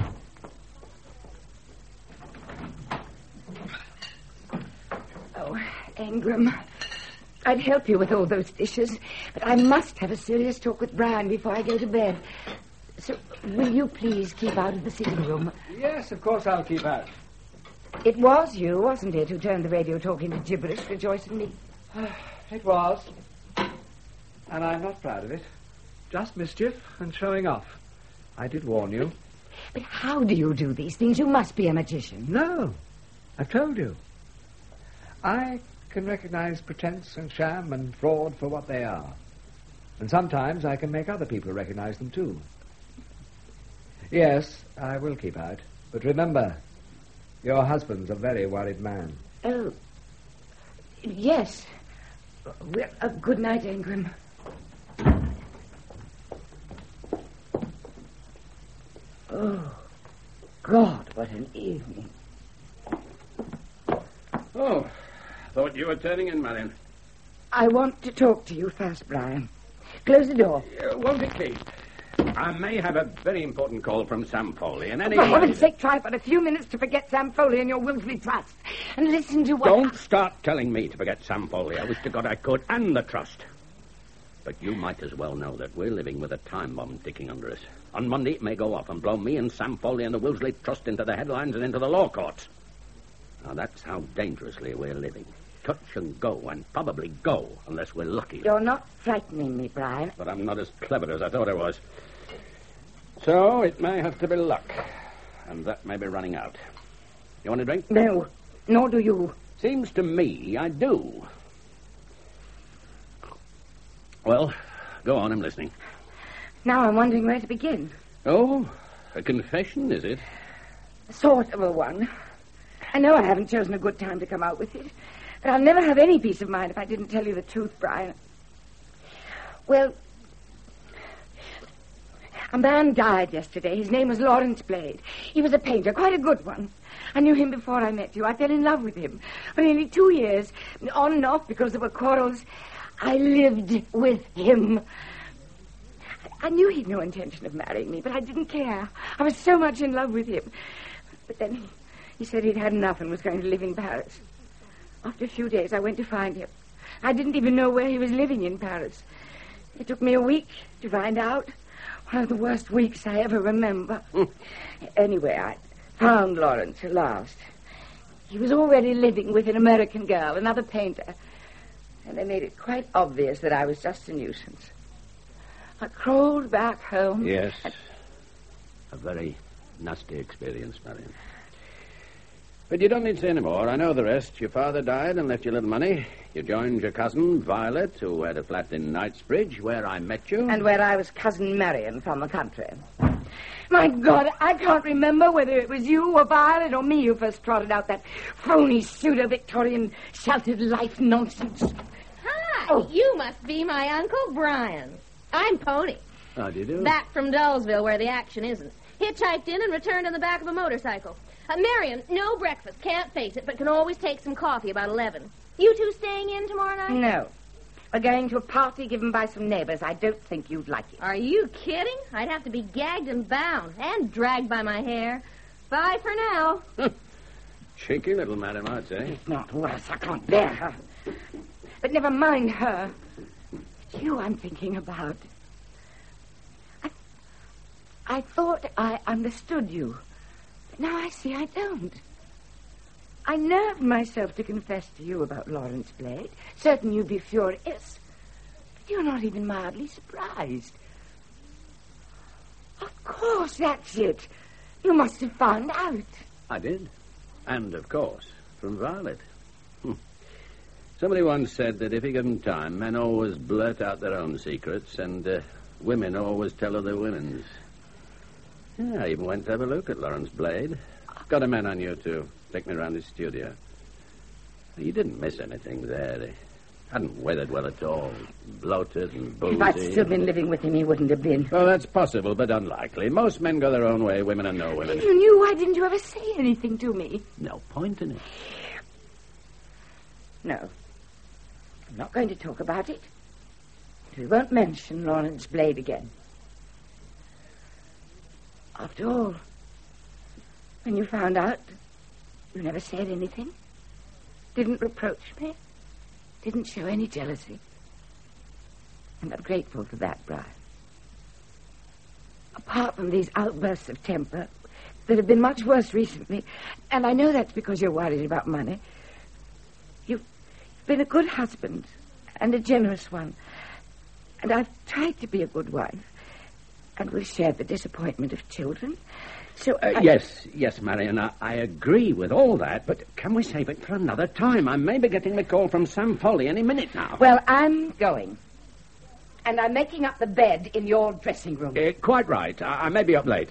Oh, Ingram, I'd help you with all those dishes, but I must have a serious talk with Brian before I go to bed. So, will you please keep out of the sitting room? Yes, of course I'll keep out. It was you, wasn't it, who turned the radio talk into gibberish for Joyce and me? It was. And I'm not proud of it. Just mischief and showing off. I did warn you. But how do you do these things? You must be a magician. No. I've told you. I can recognize pretense and sham and fraud for what they are. And sometimes I can make other people recognize them too. Yes, I will keep out. But remember, your husband's a very worried man. Oh, yes. Well, uh, good night, Ingram. Oh, God, what an evening. Oh, thought you were turning in, Marion. I want to talk to you first, Brian. Close the door. Uh, won't it, please? I may have a very important call from Sam Foley, and any... For heaven's sake, try for a few minutes to forget Sam Foley and your Wilsley Trust. And listen to what... Don't start telling me to forget Sam Foley. I wish to God I could, and the Trust. But you might as well know that we're living with a time bomb ticking under us. On Monday, it may go off and blow me and Sam Foley and the Wilsley Trust into the headlines and into the law courts. Now, that's how dangerously we're living. Touch and go, and probably go, unless we're lucky. You're not frightening me, Brian. But I'm not as clever as I thought I was. So, it may have to be luck. And that may be running out. You want a drink? No, nor do you. Seems to me I do. Well, go on, I'm listening. Now I'm wondering where to begin. Oh, a confession, is it? Sort of a one. I know I haven't chosen a good time to come out with it, but I'll never have any peace of mind if I didn't tell you the truth, Brian. Well, a man died yesterday. His name was Lawrence Blade. He was a painter, quite a good one. I knew him before I met you. I fell in love with him. For nearly two years, on and off because there were quarrels, I lived with him. I knew he'd no intention of marrying me, but I didn't care. I was so much in love with him. But then he, he said he'd had enough and was going to live in Paris. After a few days, I went to find him. I didn't even know where he was living in Paris. It took me a week to find out. One of the worst weeks I ever remember. Anyway, I found Lawrence at last. He was already living with an American girl, another painter. And they made it quite obvious that I was just a nuisance. I crawled back home. Yes. And... a very nasty experience, Marion. But you don't need to say any more. I know the rest. Your father died and left you a little money. You joined your cousin, Violet, who had a flat in Knightsbridge, where I met you. And where I was Cousin Marion from the country. My God, I can't remember whether it was you or Violet or me who first trotted out that phony pseudo-Victorian sheltered life nonsense. Hi, oh. You must be my Uncle Brian. I'm Pony. How do you do? Back from Dullsville, where the action isn't. Hitchhiked in and returned on the back of a motorcycle. Uh, Marion, no breakfast. Can't face it, but can always take some coffee about eleven. You two staying in tomorrow night? No. We're going to a party given by some neighbors. I don't think you'd like it. Are you kidding? I'd have to be gagged and bound and dragged by my hair. Bye for now. Cheeky little madam, I'd say. It's not worse. I can't bear her. But never mind her. It's you I'm thinking about. I, I thought I understood you. But now I see I don't. I nerved myself to confess to you about Lawrence Blade. Certain you'd be furious. But you're not even mildly surprised. Of course, that's it. You must have found out. I did. And, of course, from Violet. Hm. Somebody once said that if you give them time, men always blurt out their own secrets, and uh, women always tell other women's. Yeah, I even went to have a look at Lawrence Blade. Got a man on you to take me around his studio. You didn't miss anything there. They hadn't weathered well at all. Bloated and boozy. If I'd still been living with him, he wouldn't have been. Well, that's possible, but unlikely. Most men go their own way. Women are no women. If you knew, why didn't you ever say anything to me? No point in it. No. I'm not going to talk about it. We won't mention Lawrence Blade again. After all, when you found out, you never said anything. Didn't reproach me. Didn't show any jealousy. And I'm grateful for that, Brian. Apart from these outbursts of temper that have been much worse recently, and I know that's because you're worried about money, you've been a good husband and a generous one. And I've tried to be a good wife. And we've shared the disappointment of children. So uh, I... Yes, yes, Marion, I, I agree with all that, but can we save it for another time? I may be getting the call from Sam Foley any minute now. Well, I'm going. And I'm making up the bed in your dressing room. Uh, quite right. I, I may be up late.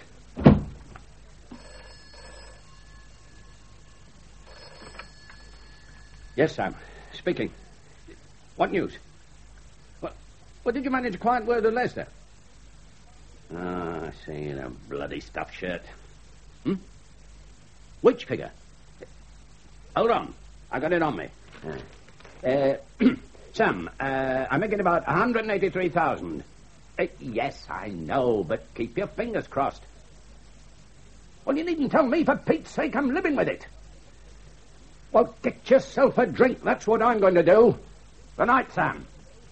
Yes, Sam. Speaking. What news? What, what did you manage a quiet word with Lester? Ah, I see, the bloody stuffed shirt. Hmm? Which figure? Hold on. I got it on me. Uh, Sam, uh, I'm making about one hundred eighty-three thousand. Uh, yes, I know, but keep your fingers crossed. Well, you needn't tell me, for Pete's sake, I'm living with it. Well, get yourself a drink. That's what I'm going to do. Good night, Sam.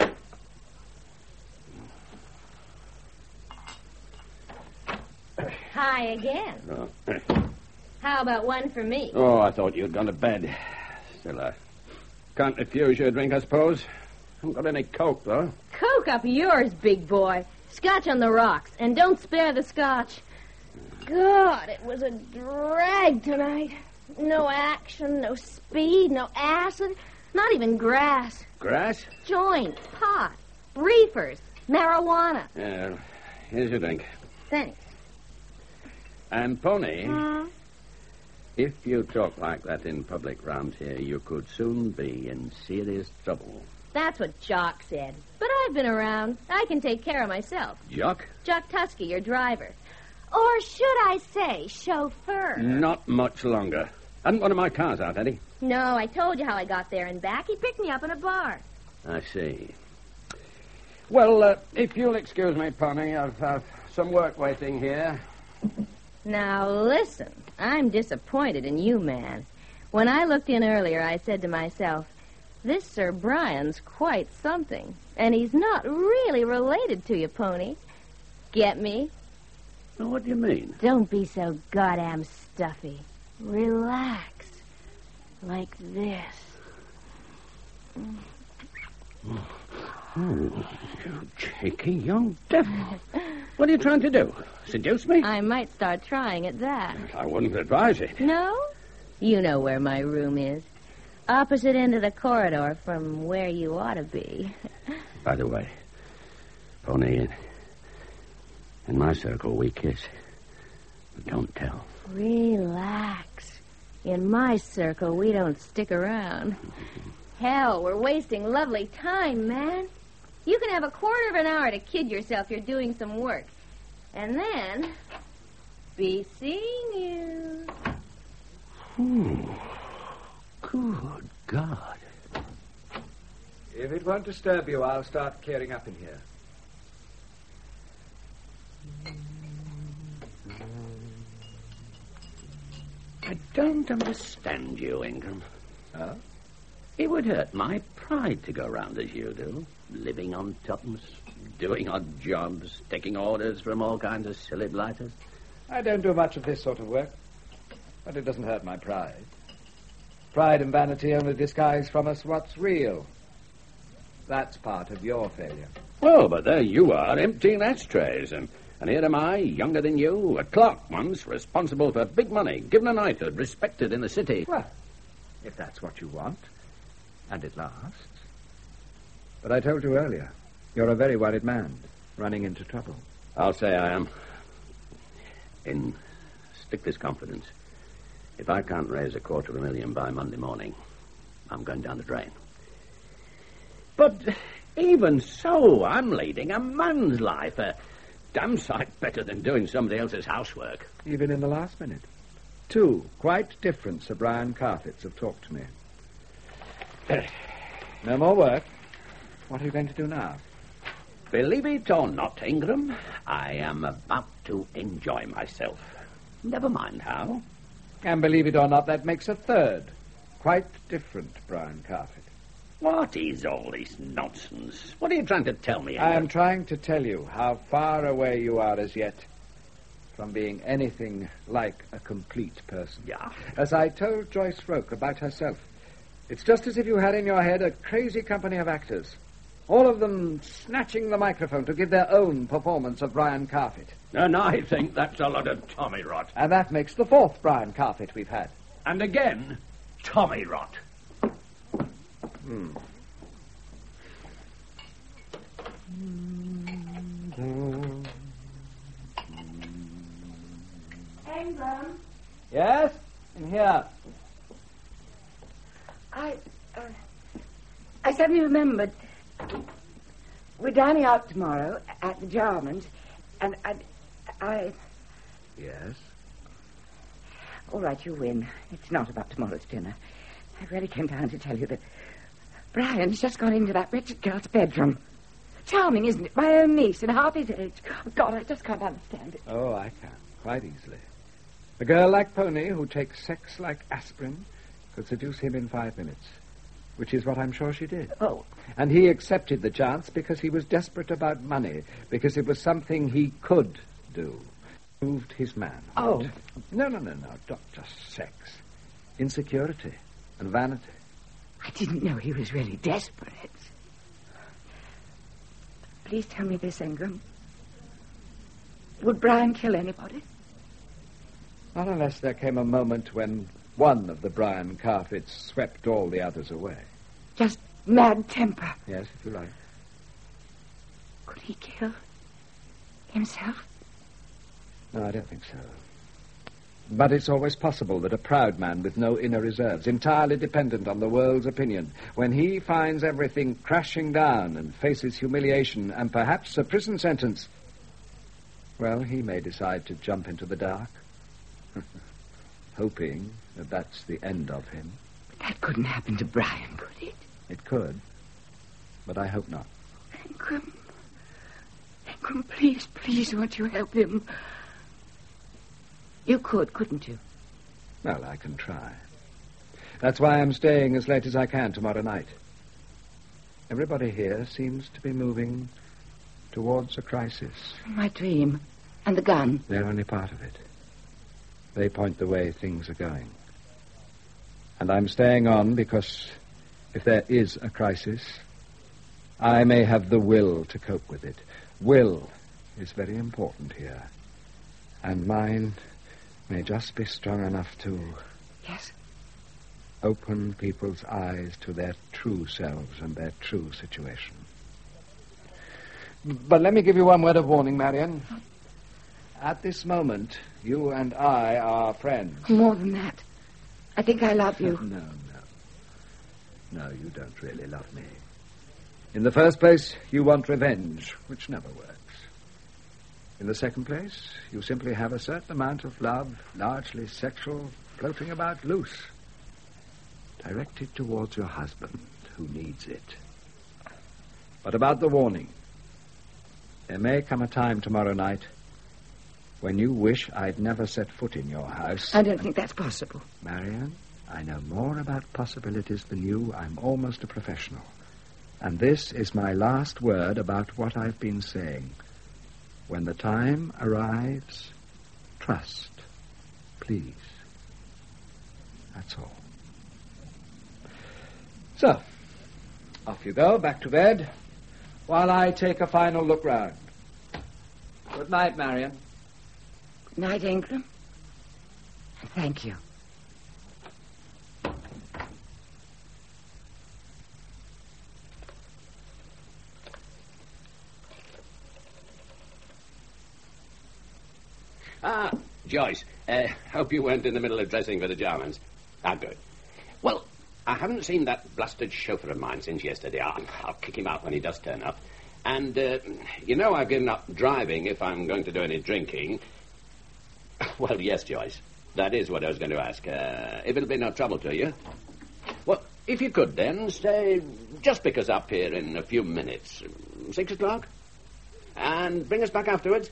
Hi again. Oh. How about one for me? Oh, I thought you'd gone to bed. Still, I can't refuse you a drink, I suppose. Haven't got any Coke, though. Coke up yours, big boy. Scotch on the rocks. And don't spare the scotch. God, it was a drag tonight. No action, no speed, no acid, not even grass. Grass? Joints, pot, reefers, marijuana. Yeah, here's your drink. Thanks. And, Pony, Hmm? if you talk like that in public round here, you could soon be in serious trouble. That's what Jock said. But I've been around. I can take care of myself. Jock? Jock Tusky, your driver. Or should I say chauffeur? Not much longer. Hadn't one of my cars out, had he? No, I told you how I got there and back. He picked me up in a bar. I see. Well, uh, if you'll excuse me, Pony, I've, I've some work waiting here. Now, listen. I'm disappointed in you, man. When I looked in earlier, I said to myself, this Sir Brian's quite something. And he's not really related to you, Pony. Get me? Well, what do you mean? Don't be so goddamn stuffy. Relax. Like this. Oh, you cheeky young devil. What are you trying to do? Seduce me? I might start trying at that. I wouldn't advise it. No? You know where my room is. Opposite end of the corridor from where you ought to be. By the way, Pony, in, in my circle, we kiss. But don't tell. Relax. In my circle, we don't stick around. Hell, we're wasting lovely time, man. You can have a quarter of an hour to kid yourself you're doing some work. And then, be seeing you. Hmm. Good God. If it won't disturb you, I'll start clearing up in here. I don't understand you, Ingram. Huh? It would hurt my pride to go round as you do, living on tuppence, doing odd jobs, taking orders from all kinds of silly blighters. I don't do much of this sort of work, but it doesn't hurt my pride. Pride and vanity only disguise from us what's real. That's part of your failure. Oh, but there you are, emptying ashtrays, and, and here am I, younger than you, a clerk once, responsible for big money, given a knighthood, respected in the city. Well, if that's what you want. And it lasts. But I told you earlier, you're a very worried man, running into trouble. I'll say I am. In strictest confidence, if I can't raise a quarter of a million by Monday morning, I'm going down the drain. But even so, I'm leading a man's life, a damn sight better than doing somebody else's housework. Even in the last minute. Two quite different Sir Brian Carfits have talked to me. No more work. What are you going to do now? Believe it or not, Ingram, I am about to enjoy myself. Never mind how. And believe it or not, that makes a third. Quite different Brian Carfit. What is all this nonsense? What are you trying to tell me, Ingram? I am trying to tell you how far away you are as yet from being anything like a complete person. Yeah. As I told Joyce Roke about herself, it's just as if you had in your head a crazy company of actors, all of them snatching the microphone to give their own performance of Brian Carfit. And I think that's a lot of Tommy rot. And that makes the fourth Brian Carfit we've had. And again, Tommy rot. Hmm. Ingram? Yes? In here. I, uh, I suddenly remembered. We're dining out tomorrow at the Jarmans, and I, I... Yes? All right, you win. It's not about tomorrow's dinner. I really came down to tell you that Brian's just gone into that wretched girl's bedroom. Charming, isn't it? My own niece and half his age. Oh, God, I just can't understand it. Oh, I can. Quite easily. A girl like Pony, who takes sex like aspirin, could seduce him in five minutes. Which is what I'm sure she did. Oh. And he accepted the chance because he was desperate about money, because it was something he could do. Proved his manhood. Oh. No, no, no, no. Not just sex. Insecurity and vanity. I didn't know he was really desperate. Please tell me this, Ingram. Would Brian kill anybody? Not unless there came a moment when one of the Brian Carfits swept all the others away. Just mad temper. Yes, if you like. Could he kill himself? No, I don't think so. But it's always possible that a proud man with no inner reserves, entirely dependent on the world's opinion, when he finds everything crashing down and faces humiliation and perhaps a prison sentence, well, he may decide to jump into the dark, hoping that that's the end of him. But that couldn't happen to Brian, could it? It could, but I hope not. Ingram, Ingram, please, please, won't you help him? You could, couldn't you? Well, I can try. That's why I'm staying as late as I can tomorrow night. Everybody here seems to be moving towards a crisis. My dream. And the gun. They're only part of it. They point the way things are going. And I'm staying on because if there is a crisis, I may have the will to cope with it. Will is very important here. And mine may just be strong enough to... Yes? Open people's eyes to their true selves and their true situation. But let me give you one word of warning, Marion. At this moment, you and I are friends. More than that. I think I love you. No, no. No, you don't really love me. In the first place, you want revenge, which never works. In the second place, you simply have a certain amount of love, largely sexual, floating about loose, directed towards your husband, who needs it. But about the warning, there may come a time tomorrow night when you wish I'd never set foot in your house. I don't think that's possible. Marian, I know more about possibilities than you. I'm almost a professional. And this is my last word about what I've been saying. When the time arrives, trust, please. That's all. So, off you go, back to bed, while I take a final look round. Good night, Marian. Good night, Ingram. Thank you. Ah, Joyce, uh, hope you weren't in the middle of dressing for the Germans. Ah, good. Well, I haven't seen that blasted chauffeur of mine since yesterday. I'll, I'll kick him out when he does turn up. And, uh, you know I've given up driving if I'm going to do any drinking. Well, yes, Joyce. That is what I was going to ask. Uh, if it'll be no trouble to you. Well, if you could then, stay just pick us up here in a few minutes. Six o'clock? And bring us back afterwards.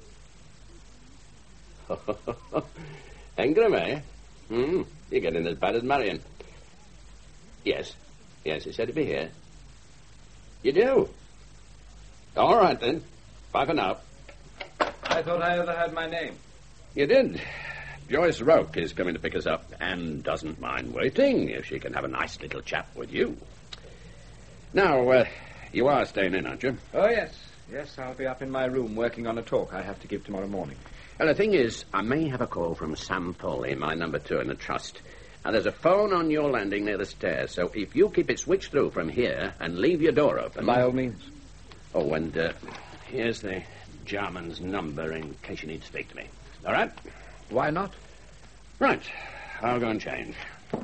Ingram, eh? Hmm, you're getting as bad as Marion. Yes. Yes, he said he'd be here. You do? All right, then. Bye for now. I thought I overheard my name. You did. Joyce Roke is coming to pick us up and doesn't mind waiting if she can have a nice little chat with you. Now, uh, you are staying in, aren't you? Oh, yes. Yes, I'll be up in my room working on a talk I have to give tomorrow morning. Well, the thing is, I may have a call from Sam Foley, my number two in the trust. Now, there's a phone on your landing near the stairs, so if you keep it switched through from here and leave your door open... By all means. Oh, and uh, here's the German's number in case you need to speak to me. All right? Why not? Right. I'll go and change.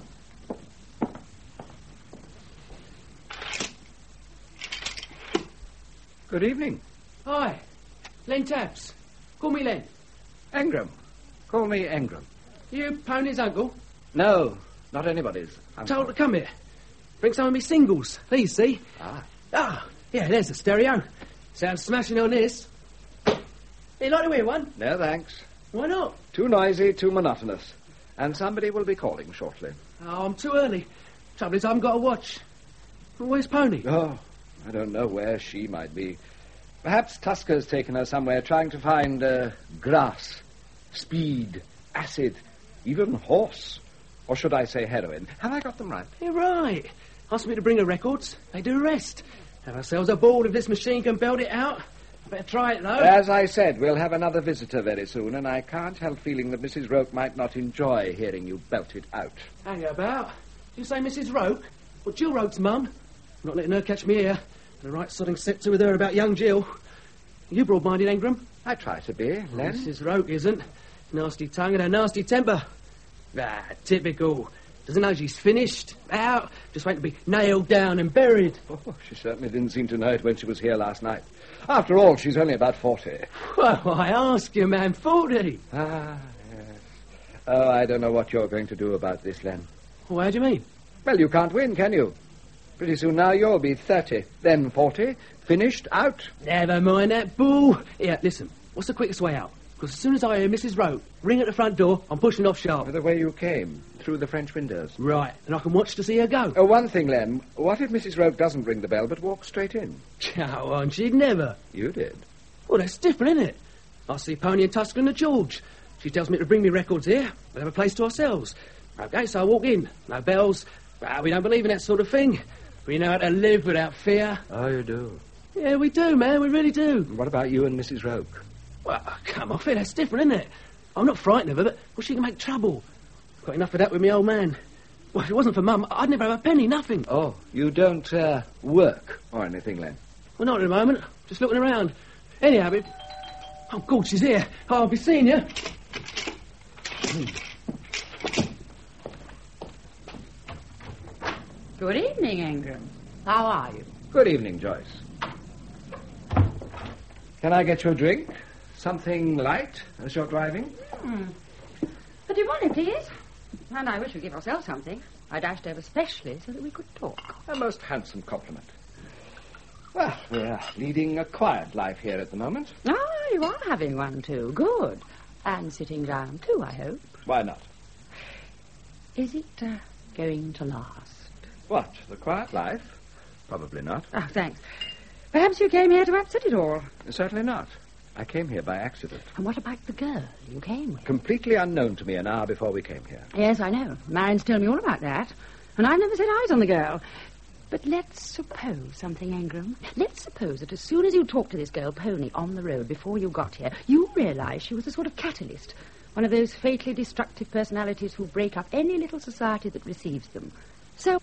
Good evening. Hi. Len Taps. Call me Len. Engram. Call me Engram. You Pony's uncle? No, not anybody's. I'm told to come here. Bring some of me singles. These, see? Ah. Ah, yeah, there's the stereo. Sounds smashing on this. You like to hear one? No, thanks. Why not? Too noisy, too monotonous. And somebody will be calling shortly. Oh, I'm too early. Trouble is, I haven't got a watch. Where's Pony? Oh, I don't know where she might be. Perhaps Tusker's taken her somewhere trying to find uh, grass, speed, acid, even horse. Or should I say heroin? Have I got them right? You're right. Asked me to bring her records. They do the rest. Have ourselves a ball if this machine can belt it out. Better try it, though. As I said, we'll have another visitor very soon, and I can't help feeling that Missus Roke might not enjoy hearing you belt it out. Hang about. You say Missus Roke? Well, Jill Roke's mum. I'm not letting her catch me here. The right sodding set to with her about young Jill. You broad-minded, Engram? I try to be, Len. Well, Missus Roke isn't. Nasty tongue and a nasty temper. Ah, typical. Doesn't know she's finished. Out. Just waiting to be nailed down and buried. Oh, she certainly didn't seem to know it when she was here last night. After all, she's only about forty. Well, I ask you, man, forty. Ah, yes. Oh, I don't know what you're going to do about this, Len. Well, how do you mean? Well, you can't win, can you? Pretty soon now you'll be thirty, then forty, finished, out. Never mind that, boo. Here, listen, what's the quickest way out? Because as soon as I hear Missus Roke ring at the front door, I'm pushing off sharp. The way you came, through the French windows. Right, and I can watch to see her go. Oh, one thing, Len. What if Missus Roke doesn't ring the bell but walks straight in? Go on, she'd never. You did. Well, that's different, isn't it? I see Pony and Tusker and the George. She tells me to bring me records here. We'll have a place to ourselves. OK, so I walk in. No bells. Well, we don't believe in that sort of thing. We know how to live without fear. Oh, you do? Yeah, we do, man. We really do. What about you and Missus Roke? Well, come off it. That's different, isn't it? I'm not frightened of her, but well, she can make trouble. Got enough of that with me old man. Well, if it wasn't for Mum, I'd never have a penny, nothing. Oh, you don't uh, work or anything, Len? Well, not at the moment. Just looking around. Anyhow, but... Oh, God, she's here. Oh, I'll be seeing you. Good evening, Engram. How are you? Good evening, Joyce. Can I get you a drink? Something light as you're driving? Hmm. But you want it, please? And I wish we'd give ourselves something. I dashed over specially so that we could talk. A most handsome compliment. Well, we're leading a quiet life here at the moment. Ah, you are having one, too. Good. And sitting down, too, I hope. Why not? Is it uh, going to last? What, the quiet life? Probably not. Ah, thanks. Perhaps you came here to upset it all. Certainly not. I came here by accident. And what about the girl you came with? Completely unknown to me an hour before we came here. Yes, I know. Marion's told me all about that. And I've never set eyes on the girl. But let's suppose something, Engram. Let's suppose that as soon as you talked to this girl, Pony, on the road before you got here, you realised she was a sort of catalyst. One of those fatally destructive personalities who break up any little society that receives them. So,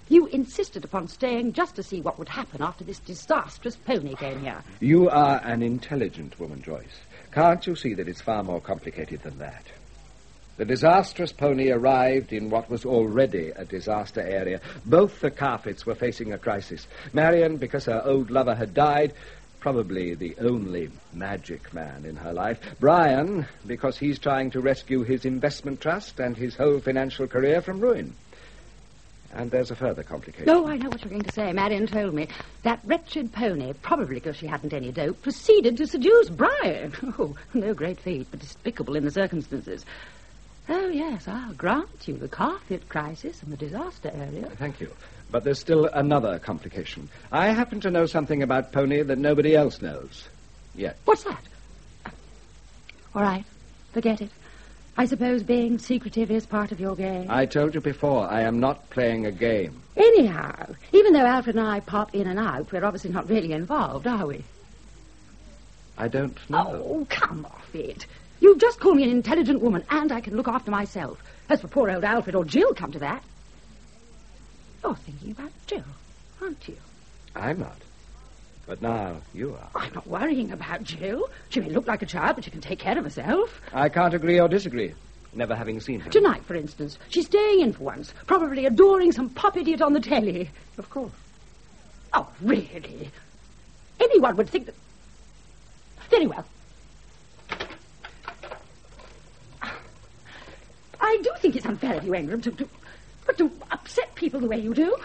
You insisted upon staying just to see what would happen after this disastrous pony came here. You are an intelligent woman, Joyce. Can't you see that it's far more complicated than that? The disastrous pony arrived in what was already a disaster area. Both the Carfits were facing a crisis. Marion, because her old lover had died, probably the only magic man in her life. Brian, because he's trying to rescue his investment trust and his whole financial career from ruin. And there's a further complication. Oh, I know what you're going to say. Marion told me. That wretched pony, probably because she hadn't any dope, proceeded to seduce Brian. Oh, no great feat, but despicable in the circumstances. Oh, yes, I'll grant you the Carfit crisis and the disaster area. Thank you. But there's still another complication. I happen to know something about Pony that nobody else knows. Yet. What's that? All right, forget it. I suppose being secretive is part of your game. I told you before, I am not playing a game. Anyhow, even though Alfred and I pop in and out, we're obviously not really involved, are we? I don't know. Oh, come off it. You just call me an intelligent woman, and I can look after myself. As for poor old Alfred or Jill, come to that. You're thinking about Jill, aren't you? I'm not. But now you are. I'm not worrying about Jill. She may look like a child, but she can take care of herself. I can't agree or disagree, never having seen her. Tonight, for instance, she's staying in for once, probably adoring some pop idiot on the telly. Of course. Oh, really? Anyone would think that... Very well. I do think it's unfair of you, Ingram, to, to, but to upset people the way you do.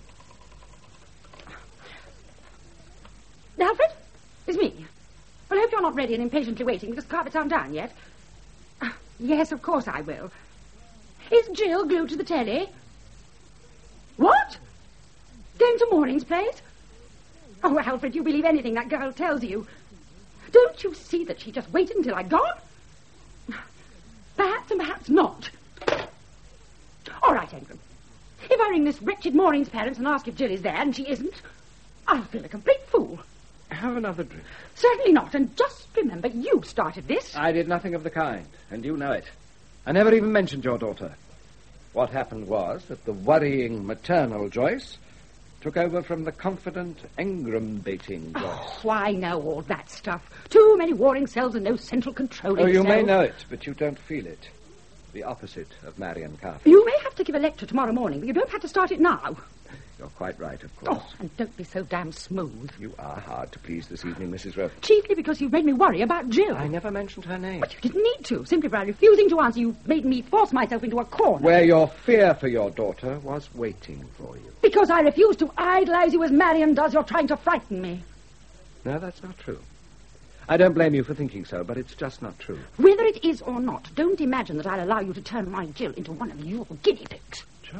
Alfred? It's me. Well, I hope you're not ready and impatiently waiting because the carpets aren't down yet. Uh, yes, of course I will. Is Jill glued to the telly? What? Going to Morning's place? Oh, Alfred, you believe anything that girl tells you. Don't you see that she just waited until I'd gone? Perhaps and perhaps not. All right, Ingram. If I ring this wretched Morning's parents and ask if Jill is there and she isn't, I'll feel a complete fool. Have another drink. Certainly not, and just remember you started this. I did nothing of the kind, and you know it. I never even mentioned your daughter. What happened was that the worrying maternal Joyce took over from the confident Ingram-baiting Joyce. Oh, I know all that stuff. Too many warring cells and no central controlling Oh, you cell. may know it, but you don't feel it. The opposite of Marion Carfit. You may have to give a lecture tomorrow morning, but you don't have to start it now. You're quite right, of course. Oh, and don't be so damn smooth. You are hard to please this evening, Missus Rowe. Chiefly because you made me worry about Jill. I never mentioned her name. But you didn't need to. Simply by refusing to answer, you made me force myself into a corner. Where your fear for your daughter was waiting for you. Because I refused to idolize you as Marion does, you're trying to frighten me. No, that's not true. I don't blame you for thinking so, but it's just not true. Whether it is or not, don't imagine that I'll allow you to turn my Jill into one of your guinea pigs. Joyce.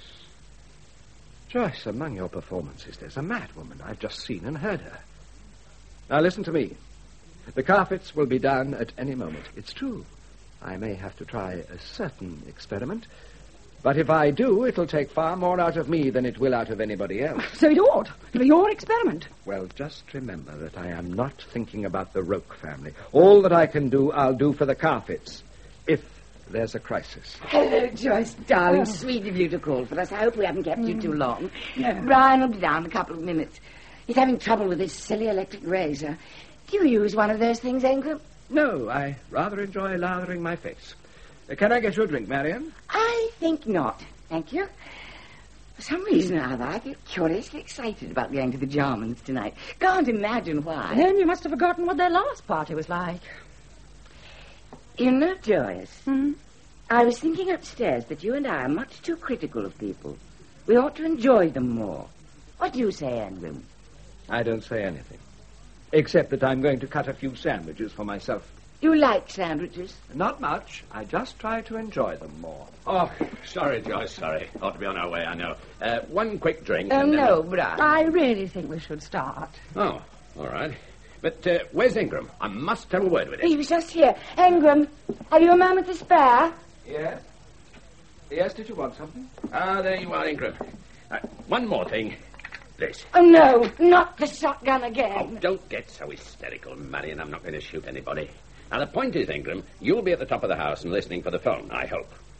Joyce, among your performances, there's a mad woman. I've just seen and heard her. Now, listen to me. The Carfits will be down at any moment. It's true. I may have to try a certain experiment. But if I do, it'll take far more out of me than it will out of anybody else. So it ought. It'll be your experiment. Well, just remember that I am not thinking about the Roke family. All that I can do, I'll do for the Carfits. If there's a crisis. Hello, Joyce, darling. Oh. Sweet of you to call for us. I hope we haven't kept you too long. No. Brian will be down in a couple of minutes. He's having trouble with his silly electric razor. Do you use one of those things, Ingram? No, I rather enjoy lathering my face. Uh, can I get you a drink, Marion? I think not, thank you. For some reason or other, I feel curiously excited about going to the Jarmans tonight. Can't imagine why. Then you must have forgotten what their last party was like. You know, Joyce, Hmm? I was thinking upstairs that you and I are much too critical of people. We ought to enjoy them more. What do you say, Ingram? I don't say anything. Except that I'm going to cut a few sandwiches for myself. You like sandwiches? Not much. I just try to enjoy them more. Oh, sorry, Joyce, sorry. Ought to be on our way, I know. Uh, one quick drink. Oh, and then no, we'll- Brian. I really think we should start. Oh, all right. But uh, where's Ingram? I must have a word with him. He was just here. Ingram, have you a moment to spare? Yes? Yes, did you want something? Ah, there you are, Ingram. Uh, one more thing. This. Oh, no, not the shotgun again. Oh, don't get so hysterical, Marion. I'm not going to shoot anybody. Now, the point is, Ingram, you'll be at the top of the house and listening for the phone, I hope.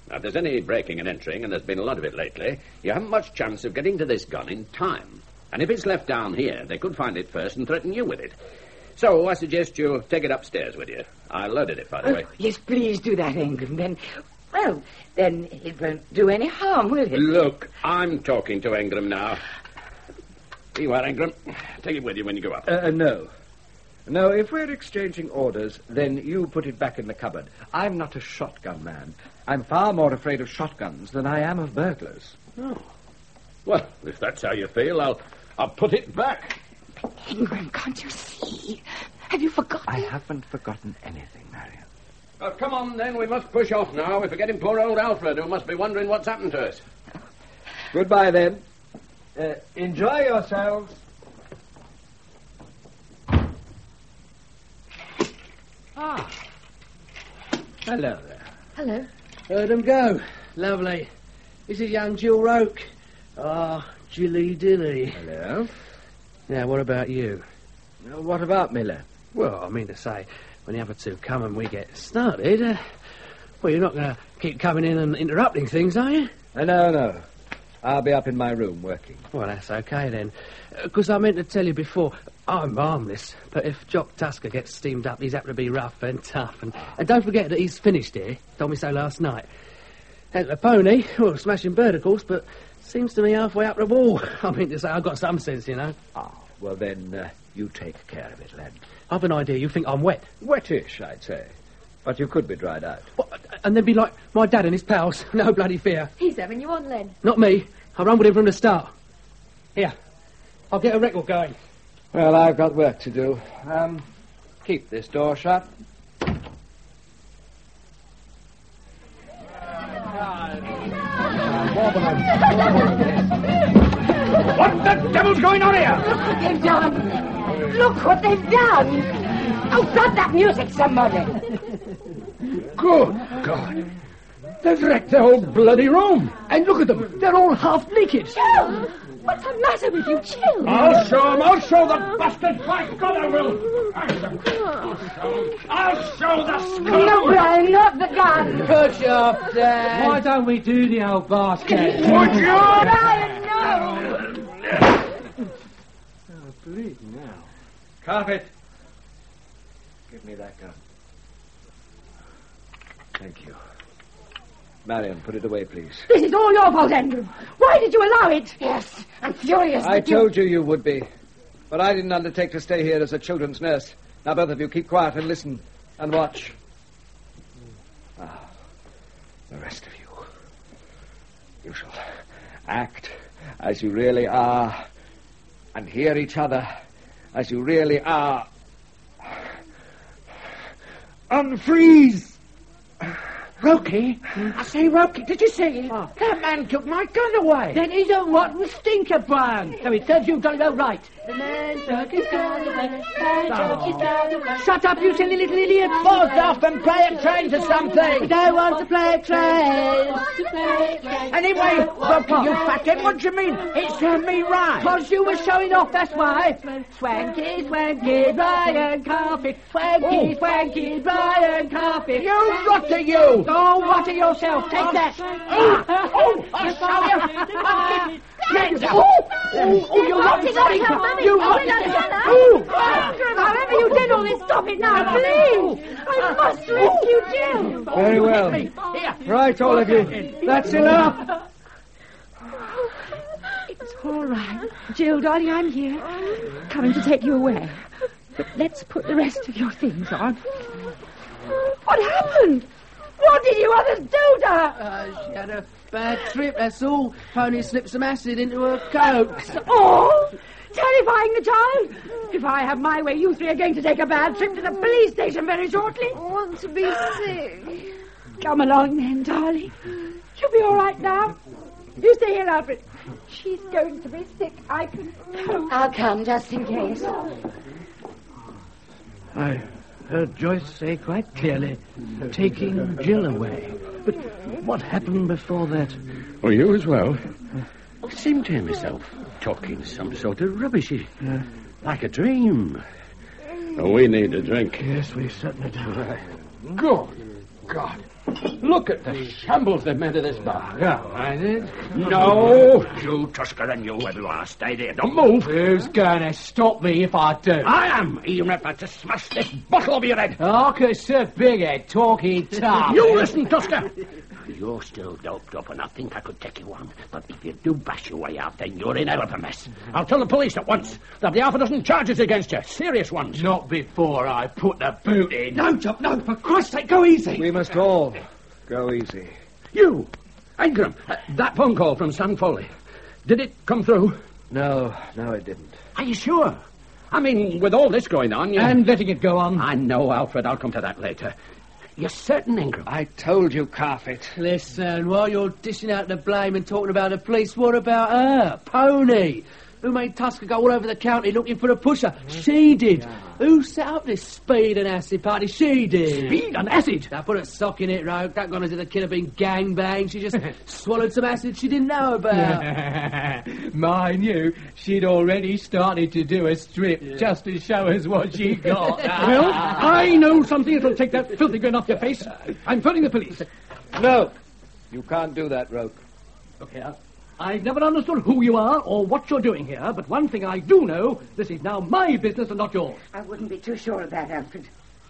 Now, if there's any breaking and entering, and there's been a lot of it lately, you haven't much chance of getting to this gun in time. And if it's left down here, they could find it first and threaten you with it. So I suggest you take it upstairs with you. I loaded it, by the Oh, way. yes, please do that, Ingram. Then, well, then it won't do any harm, will it? Look, I'm talking to Ingram now. Here you are, Ingram. Take it with you when you go up. Uh, no. No, if we're exchanging orders, then you put it back in the cupboard. I'm not a shotgun man. I'm far more afraid of shotguns than I am of burglars. Oh. Well, if that's how you feel, I'll, I'll put it back. Ingram, can't you see? Have you forgotten? I haven't forgotten anything, Marion. Well, come on, then. We must push off now. We're forgetting poor old Alfred, who must be wondering what's happened to us. Goodbye, then. Uh, enjoy yourselves. Ah. Hello there. Hello. Heard 'em go. Lovely. This is young Jill Roke. Ah, Jilly Dilly. Hello. Now, what about you? Uh, what about Miller? Well, I mean to say, when the other two come and we get started, uh, well, you're not going to keep coming in and interrupting things, are you? Uh, no, no. I'll be up in my room working. Well, that's okay then. Because I meant to tell you before, I'm harmless, but if Jock Tusker gets steamed up, he's apt to be rough and tough. And, and don't forget that he's finished here. Told me so last night. And the pony, well, smashing bird, of course, but seems to me halfway up the wall. I mean to say, I've got some sense, you know. Ah, well then, uh, you take care of it, lad. I've an idea. You think I'm wet? Wettish, I'd say. But you could be dried out. What, and then be like my dad and his pals. No bloody fear. He's having you on, Len. Not me. I run with him from the start. Here, I'll get a record going. Well, I've got work to do. Um, keep this door shut. What the devil's going on here? Look what they've done. Look what they've done. Oh, stop that music, somebody. Good God. They've wrecked the whole bloody room. And look at them. They're all half naked. Jill! What's the matter with you, Jill? I'll show them. I'll show the bastards. By God, I will. I'll show, I'll show the skull. No, Brian, not the gun. Push up, Dad. Why don't we do the old basket? Would you? Brian, no. Oh, bleed now. Carpet. Give me that gun. Thank you. Marion, put it away, please. This is all your fault, Andrew. Why did you allow it? Yes, I'm furious. I that you- told you you would be. But I didn't undertake to stay here as a children's nurse. Now, both of you, keep quiet and listen and watch. Ah, the rest of you. You shall act as you really are and hear each other as you really are. Unfreeze! Roky? I say, Roky, did you see? Oh. That man took my gun away. Then he's a rotten stinker, Brian. So he says you've done it all right. The man took his gun away. Oh. Shut up, you silly little idiot. Buzz off and play a train to something. Don't want to play a train. Anyway, Roky, you fathead, what do you mean? It served me right. Because you were showing off, that's why. Swanky, swanky, Brian Carpet. Swanky, oh. swanky, Brian Carpet. You rotter, you. Oh, what are yourself? Take oh, that. Oh, oh, I'll show you. Hands up. Oh, oh, oh, you rotten stinker. You rotten stinker. Oh, however you did all this, stop it now, please. I must rescue Jill. Very well. Right, all of you. That's enough. It's all right. Jill, darling, I'm here. Coming to take you away. But let's put the rest of your things on. What happened? What did you others do to her? Uh, she had a bad trip, that's all. Pony slipped some acid into her coat. That's all? Terrifying the child. If I have my way, you three are going to take a bad trip to the police station very shortly. I want to be sick. Come along then, darling. She'll be all right now. You stay here, Alfred. She's going to be sick, I can... I'll come just in case. I heard Joyce say quite clearly, taking Jill away. But what happened before that? Oh, you as well? I seemed to hear myself talking some sort of rubbish, uh, like a dream. Oh, we need a drink. Yes, we certainly do. Good God. Look at the shambles they've made of this bar. Yeah, I did. No, you, Tusker, and you, wherever you are, stay there. Don't move. Who's going to stop me if I do? I am, even if I had to smash this bottle over your head. Oh, cause Sir Big Head talking tough. You listen, Tusker. You're still doped up, and I think I could take you on. But if you do bash your way out, then you're in hell of a mess. I'll tell the police at once. There'll be half a dozen charges against you. Serious ones. Not before I put the boot in. No, Jock, no. For Christ's sake, go easy. We must all go easy. You, Ingram, uh, that phone call from Sam Foley. Did it come through? No, no, it didn't. Are you sure? I mean, with all this going on, you... And letting it go on. I know, Alfred. I'll come to that later. You're certain, Ingram? I told you, Carfit. Listen, while you're dishing out the blame and talking about the police, what about her, Pony? Who made Tusker go all over the county looking for a pusher? She did. Yeah. Who set up this speed and acid party? She did. Speed and acid? Now put a sock in it, Rogue. That gone as if the kid had been gangbanged. She just swallowed some acid she didn't know about. Mind you, she'd already started to do a strip yeah. just to show us what she got. Well, I know something that'll take that filthy grin off your face. I'm phoning the police. No, you can't do that, Rogue. Look here. I've never understood who you are or what you're doing here, but one thing I do know, this is now my business and not yours. I wouldn't be too sure of that, Alfred.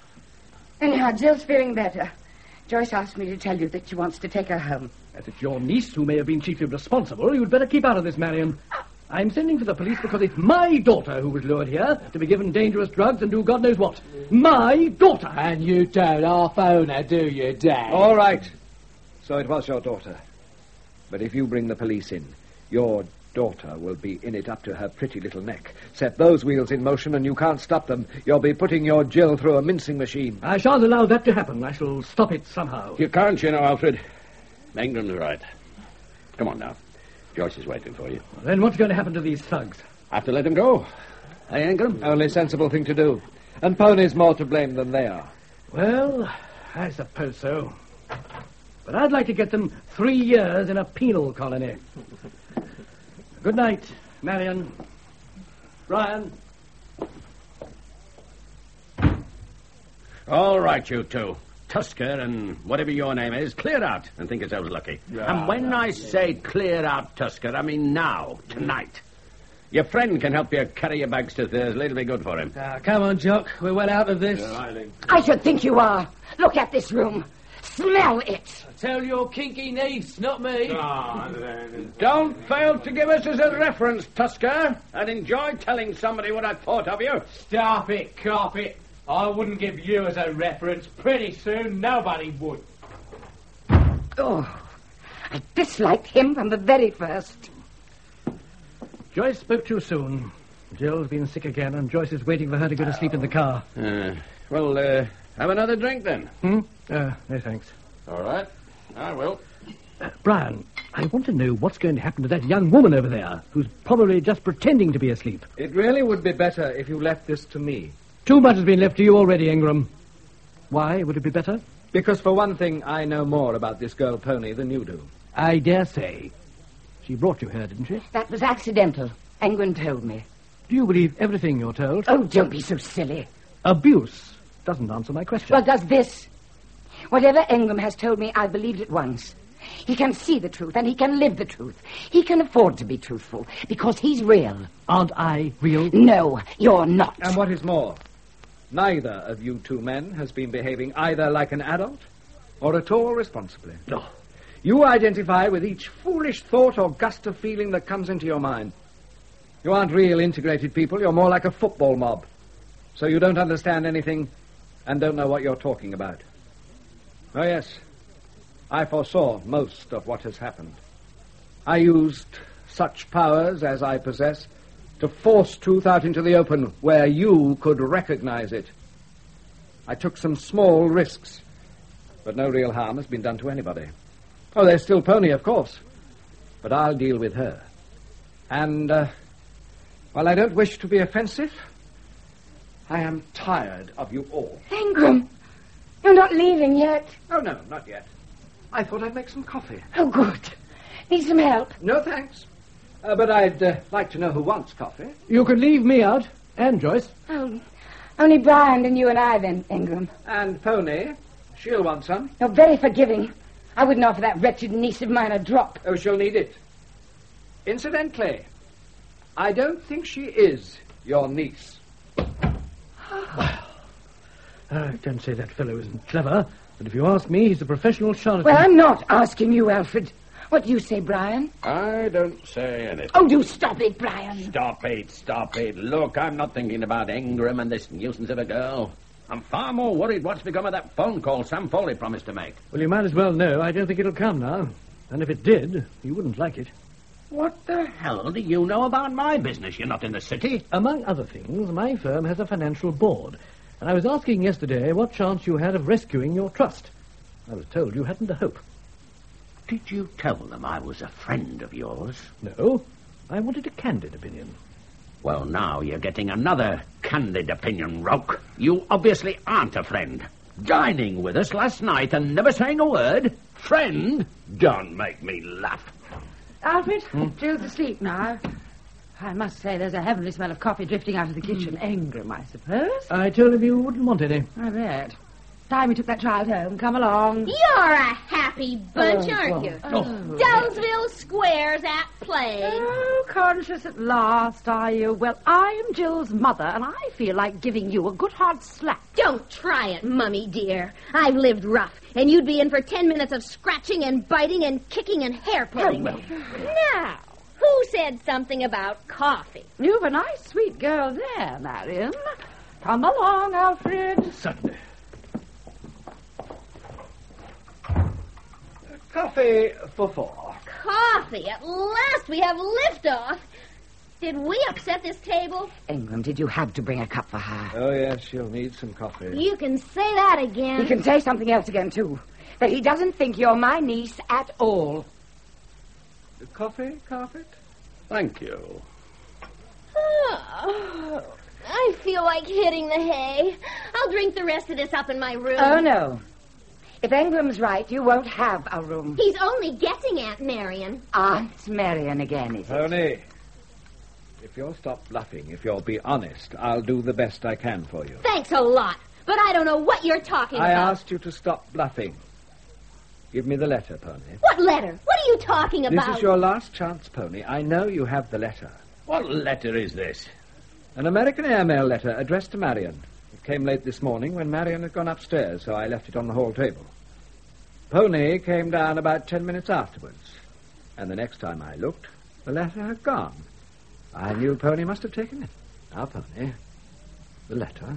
Anyhow, Jill's feeling better. Joyce asked me to tell you that she wants to take her home. If it's your niece who may have been chiefly responsible, you'd better keep out of this, Marion. I'm sending for the police because it's my daughter who was lured here to be given dangerous drugs and do God knows what. My daughter! And you don't half own her, do you, Dad? All right. So it was your daughter. But if you bring the police in, your daughter will be in it up to her pretty little neck. Set those wheels in motion and you can't stop them. You'll be putting your Jill through a mincing machine. I shan't allow that to happen. I shall stop it somehow. You can't, you know, Alfred. Ingram's right. Come on now. Joyce is waiting for you. Well, then what's going to happen to these thugs? I have to let them go. Hey, Ingram? Only sensible thing to do. And Pony's more to blame than they are. Well, I suppose so. But I'd like to get them three years in a penal colony. Good night, Marion. Brian. All right, you two. Tusker and whatever your name is, clear out and think yourselves lucky. Yeah, and when yeah. I say clear out, Tusker, I mean now, tonight. Your friend can help you carry your bags to Thursley. It'll be good for him. Ah, come on, Jock. We're well out of this. Yeah, I should think you are. Look at this room. Smell it. Tell your kinky niece, not me. Don't fail to give us as a reference, Tusker, and enjoy telling somebody what I thought of you. Stop it, Carpet. I wouldn't give you as a reference. Pretty soon, nobody would. Oh, I disliked him from the very first. Joyce spoke too soon. Jill's been sick again, and Joyce is waiting for her to go to sleep in the car. Uh, well, uh, have another drink, then. Hmm? Uh, no, thanks. All right. I will. Uh, Brian, I want to know what's going to happen to that young woman over there, who's probably just pretending to be asleep. It really would be better if you left this to me. Too much has been left to you already, Ingram. Why would it be better? Because, for one thing, I know more about this girl Pony than you do. I dare say. She brought you here, didn't she? That was accidental. England told me. Do you believe everything you're told? Oh, don't be so silly. Abuse doesn't answer my question. Well, does this? Whatever Ingram has told me, I believed it once. He can see the truth, and he can live the truth. He can afford to be truthful, because he's real. Aren't I real? No, you're not. And what is more, neither of you two men has been behaving either like an adult or at all responsibly. No. You identify with each foolish thought or gust of feeling that comes into your mind. You aren't real integrated people. You're more like a football mob. So you don't understand anything and don't know what you're talking about. Oh, yes. I foresaw most of what has happened. I used such powers as I possess to force truth out into the open where you could recognize it. I took some small risks, but no real harm has been done to anybody. Oh, there's still Pony, of course, but I'll deal with her. And, uh, while I don't wish to be offensive, I am tired of you all. Ingram, you're not leaving yet. Oh, no, not yet. I thought I'd make some coffee. Oh, good. Need some help? No, thanks. Uh, but I'd uh, like to know who wants coffee. You could leave me out, and Joyce. Oh, only Brian and you and I, then, Ingram. And Pony, She'll want some. You're very forgiving. I wouldn't offer that wretched niece of mine a drop. Oh, she'll need it. Incidentally, I don't think she is your niece. I don't say that fellow isn't clever, but if you ask me, he's a professional charlatan. Well, I'm not asking you, Alfred. What do you say, Brian? I don't say anything. Oh, do stop it, Brian. Stop it, stop it. Look, I'm not thinking about Ingram and this nuisance of a girl. I'm far more worried what's become of that phone call Sam Foley promised to make. Well, you might as well know I don't think it'll come now. And if it did, you wouldn't like it. What the hell do you know about my business? You're not in the city. Among other things, my firm has a financial board. And I was asking yesterday what chance you had of rescuing your trust. I was told you hadn't a hope. Did you tell them I was a friend of yours? No. I wanted a candid opinion. Well, now you're getting another candid opinion, Roke. You obviously aren't a friend. Dining with us last night and never saying a word. Friend? Don't make me laugh. Alfred, hmm? Jill's asleep now. I must say there's a heavenly smell of coffee drifting out of the kitchen. Mm. Ingram, I suppose. I told him you wouldn't want any. I bet. Time we took that child home. Come along. You're a happy bunch, oh, aren't oh, you? Oh. Dellsville Square's at play. Oh, conscious at last, are you? Well, I am Jill's mother, and I feel like giving you a good hard slap. Don't try it, Mummy dear. I've lived rough, and you'd be in for ten minutes of scratching and biting and kicking and hair-pulling. Oh, well. Now, who said something about coffee? You've a nice, sweet girl there, Marion. Come along, Alfred. Certainly. Coffee for four. Coffee? At last we have liftoff. Did we upset this table? Ingram, did you have to bring a cup for her? Oh, yes, she'll need some coffee. You can say that again. He can say something else again, too. That he doesn't think you're my niece at all. Coffee, Carpet? Thank you. Oh, I feel like hitting the hay. I'll drink the rest of this up in my room. Oh, no. If Ingram's right, you won't have a room. He's only guessing, Aunt Marion. Aunt Marion again, is it? Tony, if you'll stop bluffing, if you'll be honest, I'll do the best I can for you. Thanks a lot, but I don't know what you're talking I about. I asked you to stop bluffing. Give me the letter, Pony. What letter? What are you talking about? This is your last chance, Pony. I know you have the letter. What letter is this? An American airmail letter addressed to Marion. It came late this morning when Marion had gone upstairs, so I left it on the hall table. Pony came down about ten minutes afterwards, and the next time I looked, the letter had gone. I knew Pony must have taken it. Now, Pony, the letter.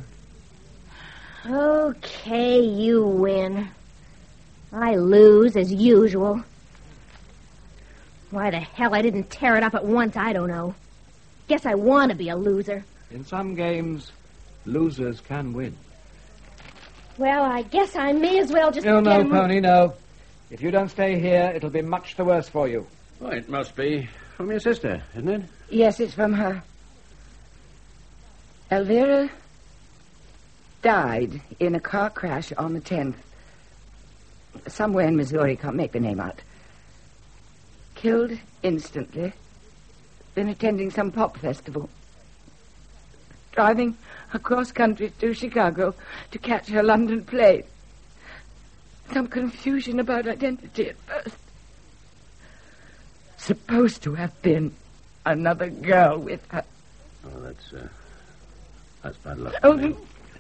Okay, you win. I lose, as usual. Why the hell I didn't tear it up at once, I don't know. Guess I want to be a loser. In some games, losers can win. Well, I guess I may as well just No, get no, him... Pony, no. If you don't stay here, it'll be much the worse for you. Oh, it must be from your sister, isn't it? Yes, it's from her. Elvira died in a car crash on the tenth. Somewhere in Missouri, can't make the name out. Killed instantly. Been attending some pop festival. Driving across country to Chicago to catch her London plane. Some confusion about identity at first. Supposed to have been another girl with her. Oh, that's, uh, that's bad luck. Oh, no.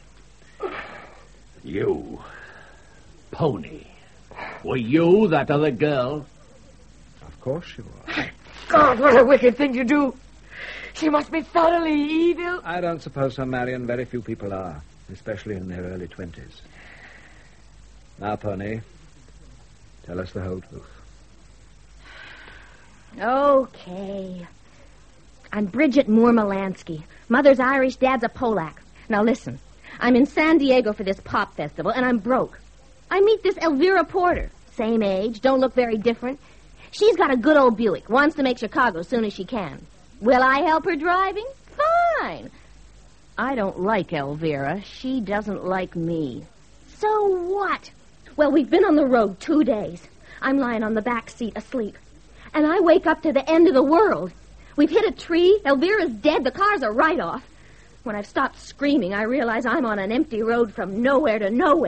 You, Pony, were you that other girl? Of course you were. God, what a wicked thing to do. She must be thoroughly evil. I don't suppose so, Marion. Very few people are, especially in their early twenties. Now, Pony, tell us the whole truth. Okay. I'm Bridget Moore Molansky. Mother's Irish, Dad's a Polak. Now listen, I'm in San Diego for this pop festival, and I'm broke. I meet this Elvira Porter. Same age, don't look very different. She's got a good old Buick, wants to make Chicago as soon as she can. Will I help her driving? Fine. I don't like Elvira. She doesn't like me. So what? Well, we've been on the road two days. I'm lying on the back seat asleep. And I wake up to the end of the world. We've hit a tree. Elvira's dead. The car's a write-off. When I've stopped screaming, I realize I'm on an empty road from nowhere to nowhere.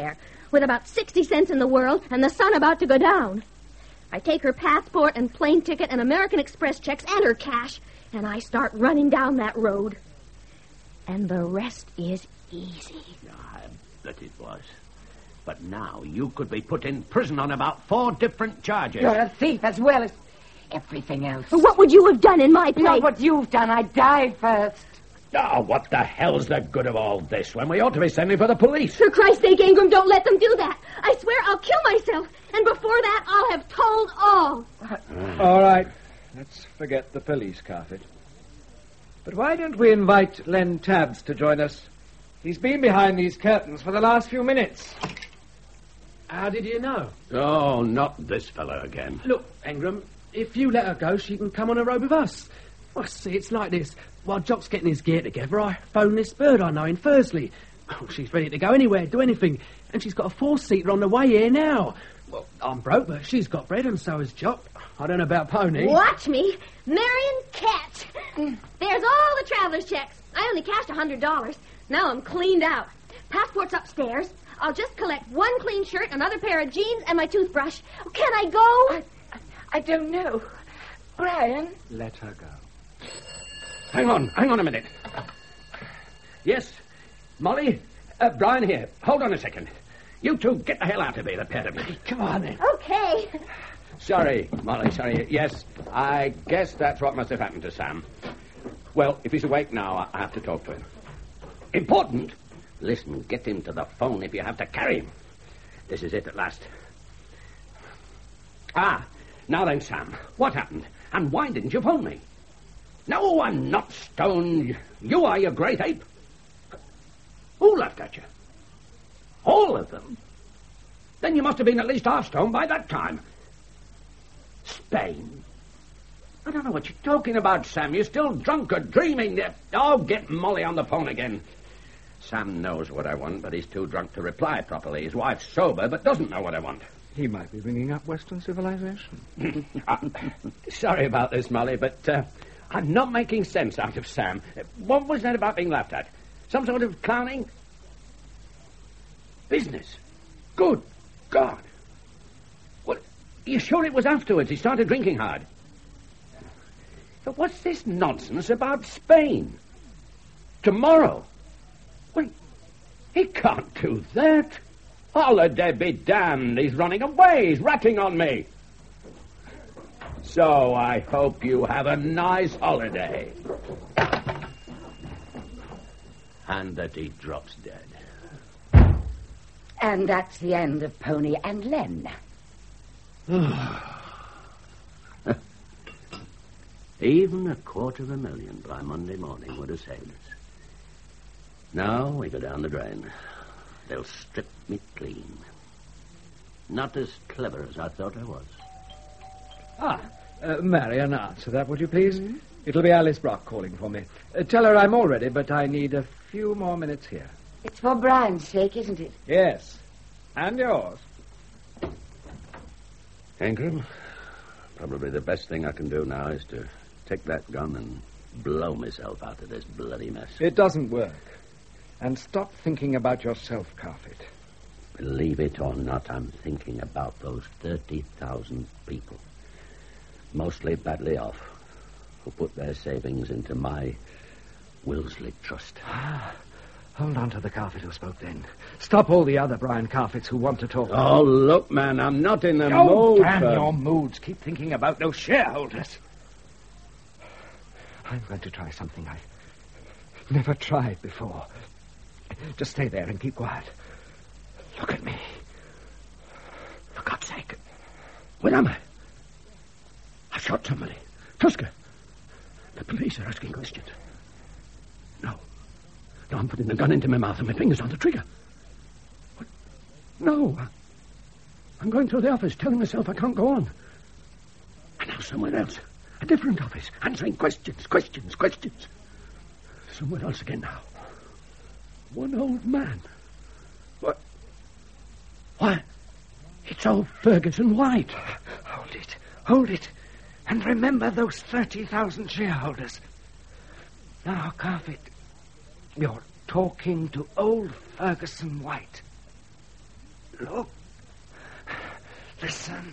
with about sixty cents in the world and the sun about to go down. I take her passport and plane ticket and American Express checks and her cash, and I start running down that road. And the rest is easy. I bet it was. But now you could be put in prison on about four different charges. You're a thief as well as everything else. What would you have done in my place? Not what you've done. I died first. Oh, what the hell's the good of all this when we ought to be sending for the police? For Christ's sake, Ingram, don't let them do that. I swear I'll kill myself. And before that, I'll have told all. All right. Let's forget the police, Carfit. But why don't we invite Len Tabbs to join us? He's been behind these curtains for the last few minutes. How did you know? Oh, not this fellow again. Look, Ingram, if you let her go, she can come on a road with us. Well, see, it's like this. While Jock's getting his gear together, I phone this bird I know in Fursley. Oh, she's ready to go anywhere, do anything. And she's got a four-seater on the way here now. Well, I'm broke, but she's got bread, and so has Jock. I don't know about Pony. Watch me. Marion Catch. There's all the traveler's checks. I only cashed a hundred dollars. Now I'm cleaned out. Passport's upstairs. I'll just collect one clean shirt, another pair of jeans, and my toothbrush. Can I go? I, I don't know. Brian? Let her go. Hang on, hang on a minute. Yes, Molly? Uh, Brian here. Hold on a second. You two get the hell out of here, the pair of you. Come on, then. Okay. Sorry, Molly, sorry. Yes, I guess that's what must have happened to Sam. Well, if he's awake now, I have to talk to him. Important? Listen, get him to the phone if you have to carry him. This is it at last. Ah, now then, Sam, what happened? And why didn't you phone me? No, I'm not stoned. You are, you great ape. Who laughed at you? All of them? Then you must have been at least half stoned by that time. Spain? I don't know what you're talking about, Sam. You're still drunk or dreaming. Oh, get Molly on the phone again. Sam knows what I want, but he's too drunk to reply properly. His wife's sober, but doesn't know what I want. He might be bringing up Western civilization. uh, sorry about this, Molly, but uh, I'm not making sense out of Sam. What was that about being laughed at? Some sort of clowning? Business? Good God. Well, you sure it was afterwards he started drinking hard? But what's this nonsense about Spain? Tomorrow? Well, he can't do that. Holiday be damned. He's running away. He's ratting on me. So I hope you have a nice holiday. And that he drops dead. And that's the end of Pony and Len. Even a quarter of a million by Monday morning would have saved us. Now we go down the drain. They'll strip me clean. Not as clever as I thought I was. Ah, uh, Marion, answer that, would you please? Mm-hmm. It'll be Alice Brock calling for me. Uh, tell her I'm all ready, but I need a few more minutes here. It's for Brian's sake, isn't it? Yes. And yours. Ingram, probably the best thing I can do now is to take that gun and blow myself out of this bloody mess. It doesn't work. And stop thinking about yourself, Carfit. Believe it or not, I'm thinking about those thirty thousand people, mostly badly off, who put their savings into my Wilsley Trust. Ah, hold on to the Carfit who spoke then. Stop all the other Brian Carfits who want to talk. Oh, look, man, I'm not in the oh, mood damn for... your moods. Keep thinking about those shareholders. I'm going to try something I've never tried before. Just stay there and keep quiet. Look at me. For God's sake. Where am I? I shot somebody. Tusker. The police are asking questions. No. No, I'm putting the gun into my mouth and my fingers on the trigger. What? No. I'm going through the office telling myself I can't go on. And now somewhere else. A different office. Answering questions, questions, questions. Somewhere else again now. One old man. What? Why? It's old Ferguson White. Hold it. Hold it. And remember those thirty thousand shareholders. Now, Carfit, you're talking to old Ferguson White. Look. Listen.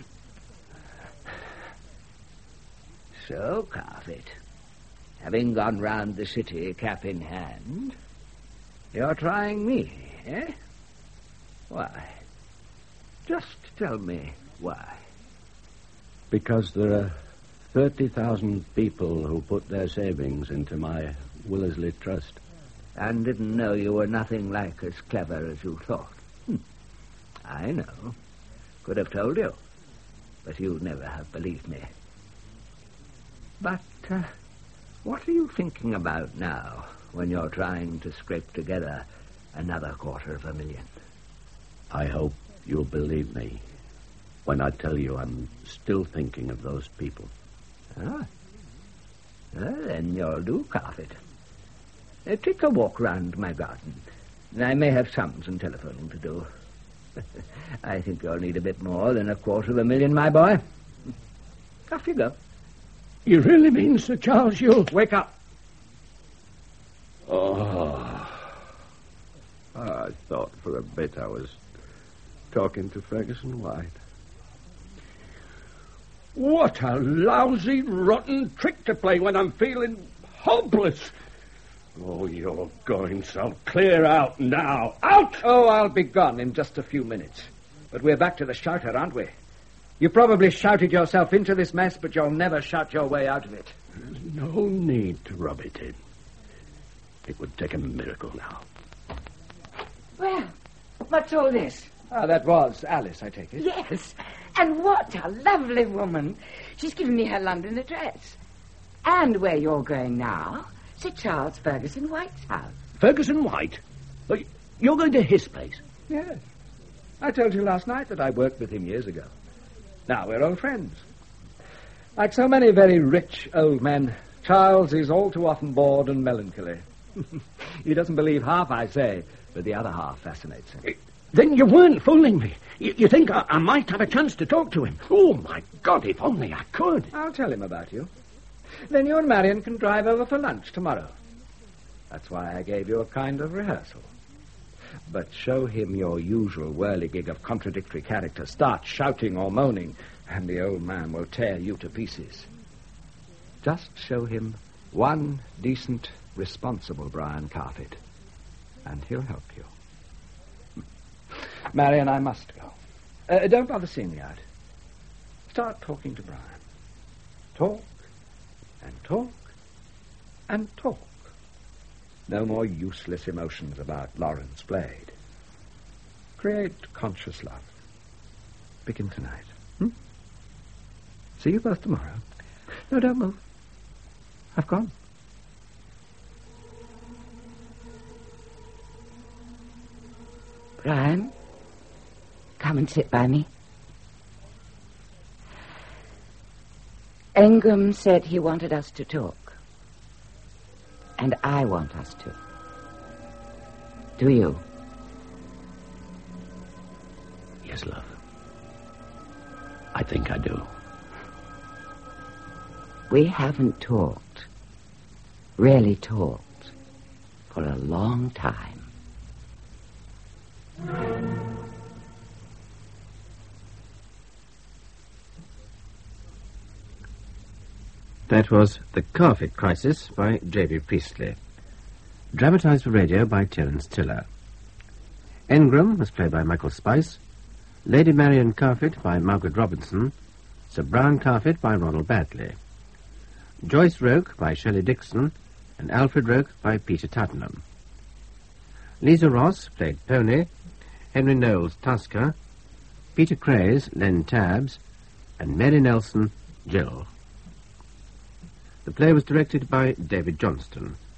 So, Carfit, having gone round the city cap in hand, you're trying me, eh? Why? Just tell me why. Because there are thirty thousand people who put their savings into my Willersley Trust. And didn't know you were nothing like as clever as you thought. Hm. I know. Could have told you. But you'd never have believed me. But uh, what are you thinking about now when you're trying to scrape together another quarter of a million? I hope you'll believe me when I tell you I'm still thinking of those people. Ah. Well, then you'll do, Carfit. Uh, take a walk round my garden. I may have sums and telephoning to do. I think you'll need a bit more than a quarter of a million, my boy. Off you go. You really mean, Sir Charles, you'll... Wake up. Oh. I thought for a bit I was talking to Ferguson White. What a lousy, rotten trick to play when I'm feeling hopeless. Oh, you're going so clear out now. Out! Oh, I'll be gone in just a few minutes. But we're back to the shouter, aren't we? You probably shouted yourself into this mess, but you'll never shout your way out of it. There's no need to rub it in. It would take a miracle now. Well, what's all this? Ah, that was Alice, I take it. Yes, and what a lovely woman. She's given me her London address. And where you're going now, Sir Charles Ferguson White's house. Ferguson White? You're going to his place? Yes. I told you last night that I worked with him years ago. Now we're old friends. Like so many very rich old men, Charles is all too often bored and melancholy. He doesn't believe half I say, but the other half fascinates him. Then you weren't fooling me. You, you think I, I might have a chance to talk to him? Oh, my God, if only I could. I'll tell him about you. Then you and Marion can drive over for lunch tomorrow. That's why I gave you a kind of rehearsal. But show him your usual whirligig of contradictory character. Start shouting or moaning, and the old man will tear you to pieces. Just show him one decent, responsible Brian Carfit, and he'll help you. Marion, I must go. Uh, don't bother seeing me out. Start talking to Brian. Talk, and talk, and talk. No more useless emotions about Lawrence Blade. Create conscious love. Begin tonight. Hmm? See you both tomorrow. No, don't move. I've gone. Brian, come and sit by me. Ingram said he wanted us to talk. And I want us to. Do you? Yes, love. I think I do. We haven't talked, really talked, for a long time. That was The Carfit Crisis by J B Priestley. Dramatized for radio by Terence Tiller. Ingram was played by Michael Spice, Lady Marian Carfit by Margaret Robinson, Sir Brian Carfit by Ronald Badley, Joyce Roke by Shelley Dixon, and Alfred Roke by Peter Tuddenham. Lisa Ross played Pony, Henry Knowles Tusker, Peter Craze Len Tabbs, and Mary Nelson Jill. The play was directed by David Johnston.